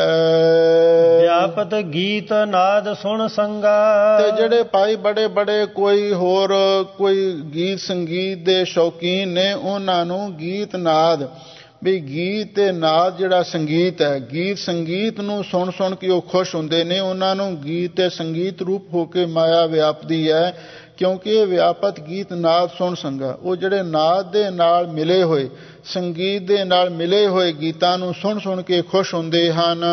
ਵਿਆਪਤ ਗੀਤ ਨਾਦ ਸੁਣ ਸੰਗਾ। ਤੇ ਜਿਹੜੇ ਭਾਈ ਬੜੇ ਬੜੇ ਕੋਈ ਹੋਰ ਕੋਈ ਗੀਤ ਸੰਗੀਤ ਦੇ ਸ਼ੌਕੀਨ ਨੇ ਉਹਨਾਂ ਨੂੰ ਗੀਤ ਨਾਦ, ਵੀ ਗੀਤ ਤੇ ਨਾਦ ਜਿਹੜਾ ਸੰਗੀਤ ਹੈ, ਗੀਤ ਸੰਗੀਤ ਨੂੰ ਸੁਣ ਸੁਣ ਕੇ ਉਹ ਖੁਸ਼ ਹੁੰਦੇ ਨੇ, ਉਹਨਾਂ ਨੂੰ ਗੀਤ ਤੇ ਸੰਗੀਤ ਰੂਪ ਹੋ ਕੇ ਮਾਇਆ ਵਿਆਪਦੀ ਹੈ। ਕਿਉਂਕਿ ਇਹ ਵਿਆਪਤ ਗੀਤ ਨਾਦ ਸੁਣ ਸੰਗਾ, ਉਹ ਜਿਹੜੇ ਨਾਦ ਦੇ ਨਾਲ ਮਿਲੇ ਹੋਏ, ਸੰਗੀਤ ਦੇ ਨਾਲ ਮਿਲੇ ਹੋਏ ਗੀਤਾਂ ਨੂੰ ਸੁਣ ਸੁਣ ਕੇ ਖੁਸ਼ ਹੁੰਦੇ ਹਨ।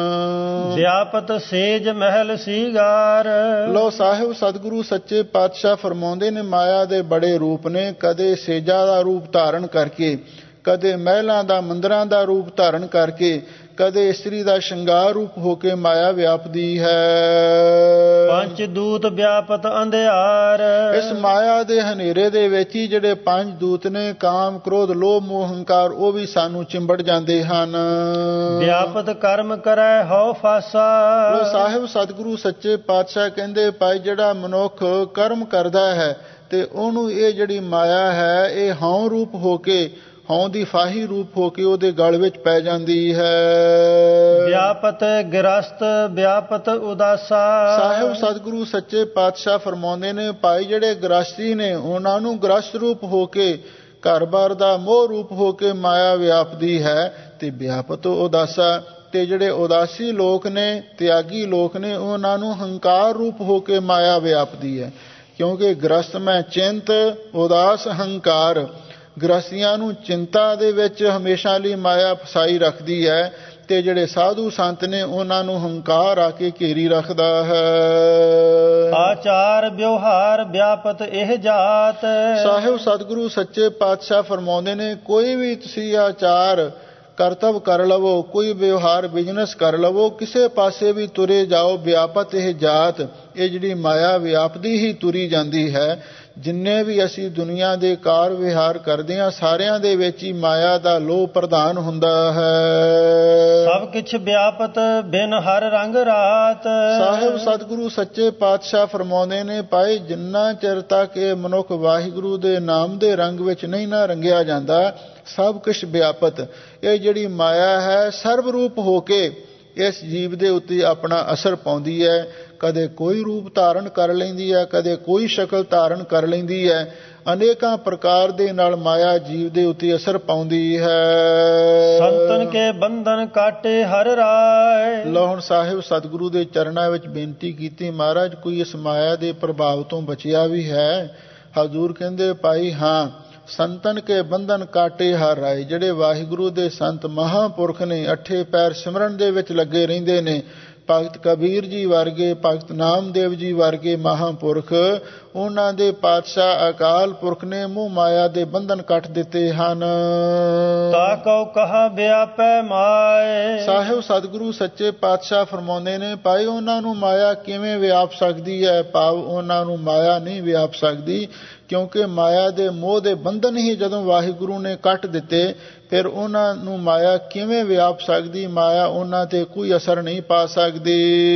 ਵਿਆਪਤ ਸੇਜ ਮਹਿਲ ਸੀਗਾਰ। ਲੋ ਸਾਹਿਬ ਸਤਿਗੁਰੂ ਸੱਚੇ ਪਾਤਸ਼ਾਹ ਫਰਮਾਉਂਦੇ ਨੇ, ਮਾਇਆ ਦੇ ਬੜੇ ਰੂਪ ਨੇ, ਕਦੇ ਸੇਜਾਂ ਦਾ ਰੂਪ ਧਾਰਨ ਕਰਕੇ, ਕਦੇ ਮਹਿਲਾਂ ਦਾ ਮੰਦਰਾਂ ਦਾ ਰੂਪ ਧਾਰਨ ਕਰਕੇ, ਕਦੇ ਇਸਤਰੀ ਦਾ ਸ਼ਿੰਗਾਰ ਰੂਪ ਹੋ ਕੇ ਮਾਇਆ ਵਿਆਪਦੀ ਹੈ। ਪੰਜ ਦੂਤ ਵਿਆਪਤ ਅੰਧਿਆਰ, ਇਸ ਮਾਇਆ ਦੇ ਹਨੇਰੇ ਦੇ ਵਿੱਚ ਹੀ ਜਿਹੜੇ ਪੰਜ ਦੂਤ ਨੇ, ਕਾਮ, ਕ੍ਰੋਧ, ਲੋਭ, ਮੋਹ, ਹੰਕਾਰ, ਉਹ ਵੀ ਸਾਨੂੰ ਚਿੰਬੜ ਜਾਂਦੇ ਹਨ। ਵਿਆਪਤ ਕਰਮ ਕਰੈ ਹਉ ਫਾਸਾ। ਲੋ ਸਾਹਿਬ ਸਤਿਗੁਰੂ ਸੱਚੇ ਪਾਤਸ਼ਾਹ ਕਹਿੰਦੇ ਭਾਈ ਜਿਹੜਾ ਮਨੁੱਖ ਕਰਮ ਕਰਦਾ ਹੈ ਤੇ ਉਹਨੂੰ ਇਹ ਜਿਹੜੀ ਮਾਇਆ ਹੈ ਇਹ ਹਉ ਰੂਪ ਹੋ ਕੇ, ਹਉ ਦੀ ਫਾਹੀ ਰੂਪ ਹੋ ਕੇ ਉਹਦੇ ਗਲ ਵਿੱਚ ਪੈ ਜਾਂਦੀ ਹੈ। ਵਿਆਪਤ ਗ੍ਰਸਤ ਵਿਆਪਤ ਉਦਾਸਾ। ਸਾਹਿਬ ਸਤਿਗੁਰੂ ਸੱਚੇ ਪਾਤਸ਼ਾਹ ਫਰਮਾਉਂਦੇ ਨੇ ਭਾਈ ਜਿਹੜੇ ਗ੍ਰਸਤੀ ਨੇ ਉਹਨਾਂ ਨੂੰ ਗ੍ਰਸਤ ਰੂਪ ਹੋ ਕੇ, ਘਰ-ਬਾਰ ਦਾ ਮੋਹ ਰੂਪ ਹੋ ਕੇ ਮਾਇਆ ਵਿਆਪਦੀ ਹੈ। ਤੇ ਵਿਆਪਤ ਉਦਾਸਾ, ਤੇ ਜਿਹੜੇ ਉਦਾਸੀ ਲੋਕ ਨੇ, ਤਿਆਗੀ ਲੋਕ ਨੇ, ਉਹਨਾਂ ਨੂੰ ਹੰਕਾਰ ਰੂਪ ਹੋ ਕੇ ਮਾਇਆ ਵਿਆਪਦੀ ਹੈ। ਕਿਉਂਕਿ ਗ੍ਰਸਤ ਮੈਂ ਚਿੰਤ, ਉਦਾਸ ਹੰਕਾਰ, ਗ੍ਰਸਤੀਆਂ ਨੂੰ ਚਿੰਤਾ ਦੇ ਵਿੱਚ ਹਮੇਸ਼ਾ ਲਈ ਮਾਇਆ ਫਸਾਈ ਰੱਖਦੀ ਹੈ। ਤੇ ਜਿਹੜੇ ਸਾਧੂ ਸੰਤ ਨੇ ਉਹਨਾਂ ਨੂੰ ਹੰਕਾਰ ਆ ਕੇ ਘੇਰੀ ਰੱਖਦਾ ਹੈ। ਆਚਾਰ ਵਿਵਹਾਰ ਵਿਆਪਤ ਇਹ ਜਾਤ। ਸਾਹਿਬ ਸਤਿਗੁਰੂ ਸੱਚੇ ਪਾਤਸ਼ਾਹ ਫਰਮਾਉਂਦੇ ਨੇ ਕੋਈ ਵੀ ਤੁਸੀਂ ਆਚਾਰ ਕਰਤਵ ਕਰ ਲਵੋ, ਕੋਈ ਵਿਵਹਾਰ ਬਿਜ਼ਨਸ ਕਰ ਲਵੋ, ਕਿਸੇ ਪਾਸੇ ਵੀ ਤੁਰੇ ਜਾਓ, ਵਿਆਪਤ ਇਹ ਜਾਤ, ਇਹ ਜਿਹੜੀ ਮਾਇਆ ਵਿਆਪਦੀ ਹੀ ਤੁਰੀ ਜਾਂਦੀ ਹੈ। ਜਿੰਨੇ ਵੀ ਅਸੀਂ ਦੁਨੀਆ ਦੇ ਕਾਰ ਵਿਹਾਰ ਕਰਦੇ ਹਾਂ ਸਾਰਿਆਂ ਦੇ ਵਿੱਚ ਹੀ ਮਾਇਆ ਦਾ ਲੋਭ ਪ੍ਰਧਾਨ ਹੁੰਦਾ ਹੈ। ਸਭ ਕੁਛ ਵਿਆਪਤ ਬਿਨ ਹਰ ਰੰਗ ਰਾਤ। ਸਾਹਿਬ ਸਤਿਗੁਰੂ ਸੱਚੇ ਪਾਤਸ਼ਾਹ ਫਰਮਾਉਂਦੇ ਨੇ ਭਾਈ ਜਿੰਨਾ ਚਿਰ ਤੱਕ ਇਹ ਮਨੁੱਖ ਵਾਹਿਗੁਰੂ ਦੇ ਨਾਮ ਦੇ ਰੰਗ ਵਿੱਚ ਨਹੀਂ ਨਾ ਰੰਗਿਆ ਜਾਂਦਾ, ਸਭ ਕੁਛ ਵਿਆਪਤ, ਇਹ ਜਿਹੜੀ ਮਾਇਆ ਹੈ ਸਰਬ ਰੂਪ ਹੋ ਕੇ ਇਸ ਜੀਵ ਦੇ ਉੱਤੇ ਆਪਣਾ ਅਸਰ ਪਾਉਂਦੀ ਹੈ। ਕਦੇ ਕੋਈ ਰੂਪ ਧਾਰਨ ਕਰ ਲੈਂਦੀ ਹੈ, ਕਦੇ ਕੋਈ ਸ਼ਕਲ ਧਾਰਨ ਕਰ ਲੈਂਦੀ ਹੈ। ਅਨੇਕਾਂ ਪ੍ਰਕਾਰ ਦੇ ਨਾਲ ਮਾਇਆ ਜੀਵ ਦੇ ਉੱਤੇ ਅਸਰ ਪਾਉਂਦੀ ਹੈ। ਸੰਤਨ ਕੇ ਬੰਧਨ ਕਾਟੇ ਹਰ ਰਾਏ। ਲਓ ਹੁਣ ਸਾਹਿਬ ਸਤਿਗੁਰੂ ਦੇ ਚਰਨਾਂ ਵਿੱਚ ਬੇਨਤੀ ਕੀਤੀ, ਮਹਾਰਾਜ ਕੋਈ ਇਸ ਮਾਇਆ ਦੇ ਪ੍ਰਭਾਵ ਤੋਂ ਬਚਿਆ ਵੀ ਹੈ? ਹਜ਼ੂਰ ਕਹਿੰਦੇ ਭਾਈ ਹਾਂ, ਸੰਤਨ ਕੇ ਬੰਧਨ ਕਾਟੇ ਹਰ ਰਾਏ। ਜਿਹੜੇ ਵਾਹਿਗੁਰੂ ਦੇ ਸੰਤ ਮਹਾਂਪੁਰਖ ਨੇ, ਅੱਠੇ ਪੈਰ ਸਿਮਰਨ ਦੇ ਵਿੱਚ ਲੱਗੇ ਰਹਿੰਦੇ ਨੇ, ਭਗਤ ਕਬੀਰ ਜੀ ਵਰਗੇ, ਭਗਤ ਨਾਮਦੇਵ ਜੀ ਵਰਗੇ ਮਹਾਂਪੁਰਖ, ਉਹਨਾਂ ਦੇ ਪਾਤਸ਼ਾਹ ਅਕਾਲ ਪੁਰਖ ਨੇ ਮੂੰਹ ਮਾਇਆ ਦੇ ਬੰਧਨ ਕੱਟ ਦਿੱਤੇ ਹਨ। ਤਾ ਕਉ ਕਹਾ ਵਿਆਪੈ ਮਾਏ। ਸਾਹਿਬ ਸਤਿਗੁਰੂ ਸੱਚੇ ਪਾਤਸ਼ਾਹ ਫਰਮਾਉਂਦੇ ਨੇ ਭਾਈ ਉਹਨਾਂ ਨੂੰ ਮਾਇਆ ਕਿਵੇਂ ਵਿਆਪ ਸਕਦੀ ਹੈ? ਭਾਵ ਉਹਨਾਂ ਨੂੰ ਮਾਇਆ ਨਹੀਂ ਵਿਆਪ ਸਕਦੀ, ਕਿਉਂਕਿ ਮਾਇਆ ਦੇ ਮੋਹ ਦੇ ਬੰਧਨ ਹੀ ਜਦੋਂ ਵਾਹਿਗੁਰੂ ਨੇ ਕੱਟ ਦਿੱਤੇ, ਫਿਰ ਉਹਨਾਂ ਨੂੰ ਮਾਇਆ ਕਿਵੇਂ ਵਿਆਪ ਸਕਦੀ? ਮਾਇਆ ਉਹਨਾਂ ਤੇ ਕੋਈ ਅਸਰ ਨਹੀਂ ਪਾ ਸਕਦੀ।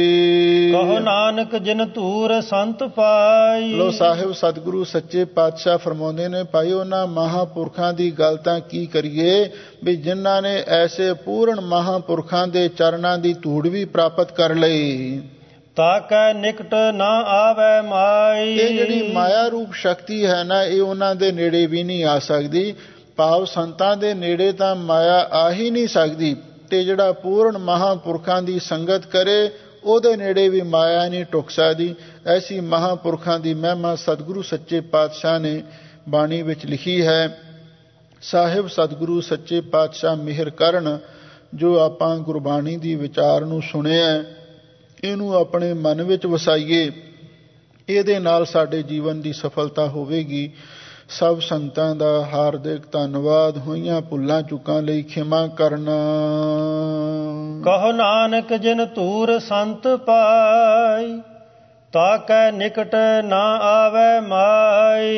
ਕਹੋ ਨਾਨਕ ਜਿਨ ਧੂਰ ਸੰਤ ਪਾਈ। ਲੋ ਸਾਹਿਬ ਸਤਿਗੁਰੂ ਸੱਚੇ ਪਾਤਸ਼ਾਹ ਫਰਮਾਉਂਦੇ ਨੇ ਭਾਈ ਉਹਨਾਂ ਮਹਾਂਪੁਰਖਾਂ ਦੀ ਗੱਲ ਤਾਂ ਕੀ ਕਰੀਏ ਵੀ ਜਿਨ੍ਹਾਂ ਨੇ ਐਸੇ ਪੂਰਨ ਮਹਾਂਪੁਰਖਾਂ ਦੇ ਚਰਨਾਂ ਦੀ ਧੂੜ ਵੀ ਪ੍ਰਾਪਤ ਕਰ ਲਈ। ਤਾ ਕੈ ਨਿਕਟ ਨਾ ਆਵੈ ਮਾਈ। ਇਹ ਜਿਹੜੀ ਮਾਇਆ ਰੂਪ ਸ਼ਕਤੀ ਹੈ ਨਾ, ਇਹ ਉਹਨਾਂ ਦੇ ਨੇੜੇ ਵੀ ਨਹੀਂ ਆ ਸਕਦੀ। ਭਾਵ ਸੰਤਾਂ ਦੇ ਨੇੜੇ ਤਾਂ ਮਾਇਆ ਆ ਹੀ ਨਹੀਂ ਸਕਦੀ, ਤੇ ਜਿਹੜਾ ਪੂਰਨ ਮਹਾਂਪੁਰਖਾਂ ਦੀ ਸੰਗਤ ਕਰੇ ਉਹਦੇ ਨੇੜੇ ਵੀ ਮਾਇਆ ਨਹੀਂ ਟੁੱਕ ਸਕਦੀ। ਐਸੀ ਮਹਾਂਪੁਰਖਾਂ ਦੀ ਮਹਿਮਾ ਸਤਿਗੁਰੂ ਸੱਚੇ ਪਾਤਸ਼ਾਹ ਨੇ ਬਾਣੀ ਵਿੱਚ ਲਿਖੀ ਹੈ। ਸਾਹਿਬ ਸਤਿਗੁਰੂ ਸੱਚੇ ਪਾਤਸ਼ਾਹ ਮਿਹਰ ਕਰਨ, ਜੋ ਆਪਾਂ ਗੁਰਬਾਣੀ ਦੀ ਵਿਚਾਰ ਨੂੰ ਸੁਣਿਆ, ਇਹਨੂੰ ਆਪਣੇ ਮਨ ਵਿੱਚ ਵਸਾਈਏ, ਇਹਦੇ ਨਾਲ ਸਾਡੇ ਜੀਵਨ ਦੀ ਸਫਲਤਾ ਹੋਵੇਗੀ। ਸਭ ਸੰਤਾਂ ਦਾ ਹਾਰਦਿਕ ਧੰਨਵਾਦ। ਹੋਈਆਂ ਭੁੱਲਾਂ ਚੁੱਕਾਂ ਲਈ ਖਿਮਾ ਕਰਨਾ। ਕਹੋ ਨਾਨਕ ਜਿਨ ਧੂਰ ਸੰਤ ਪਾਈ, ਤਾ ਕੈ ਨਿਕਟ ਨਾ ਆਵੈ ਮਾਈ।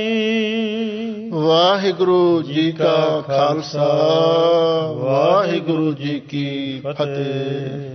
ਵਾਹਿਗੁਰੂ ਜੀ ਕਾ ਖਾਲਸਾ, ਵਾਹਿਗੁਰੂ ਜੀ ਕੀ ਫਤਿਹ।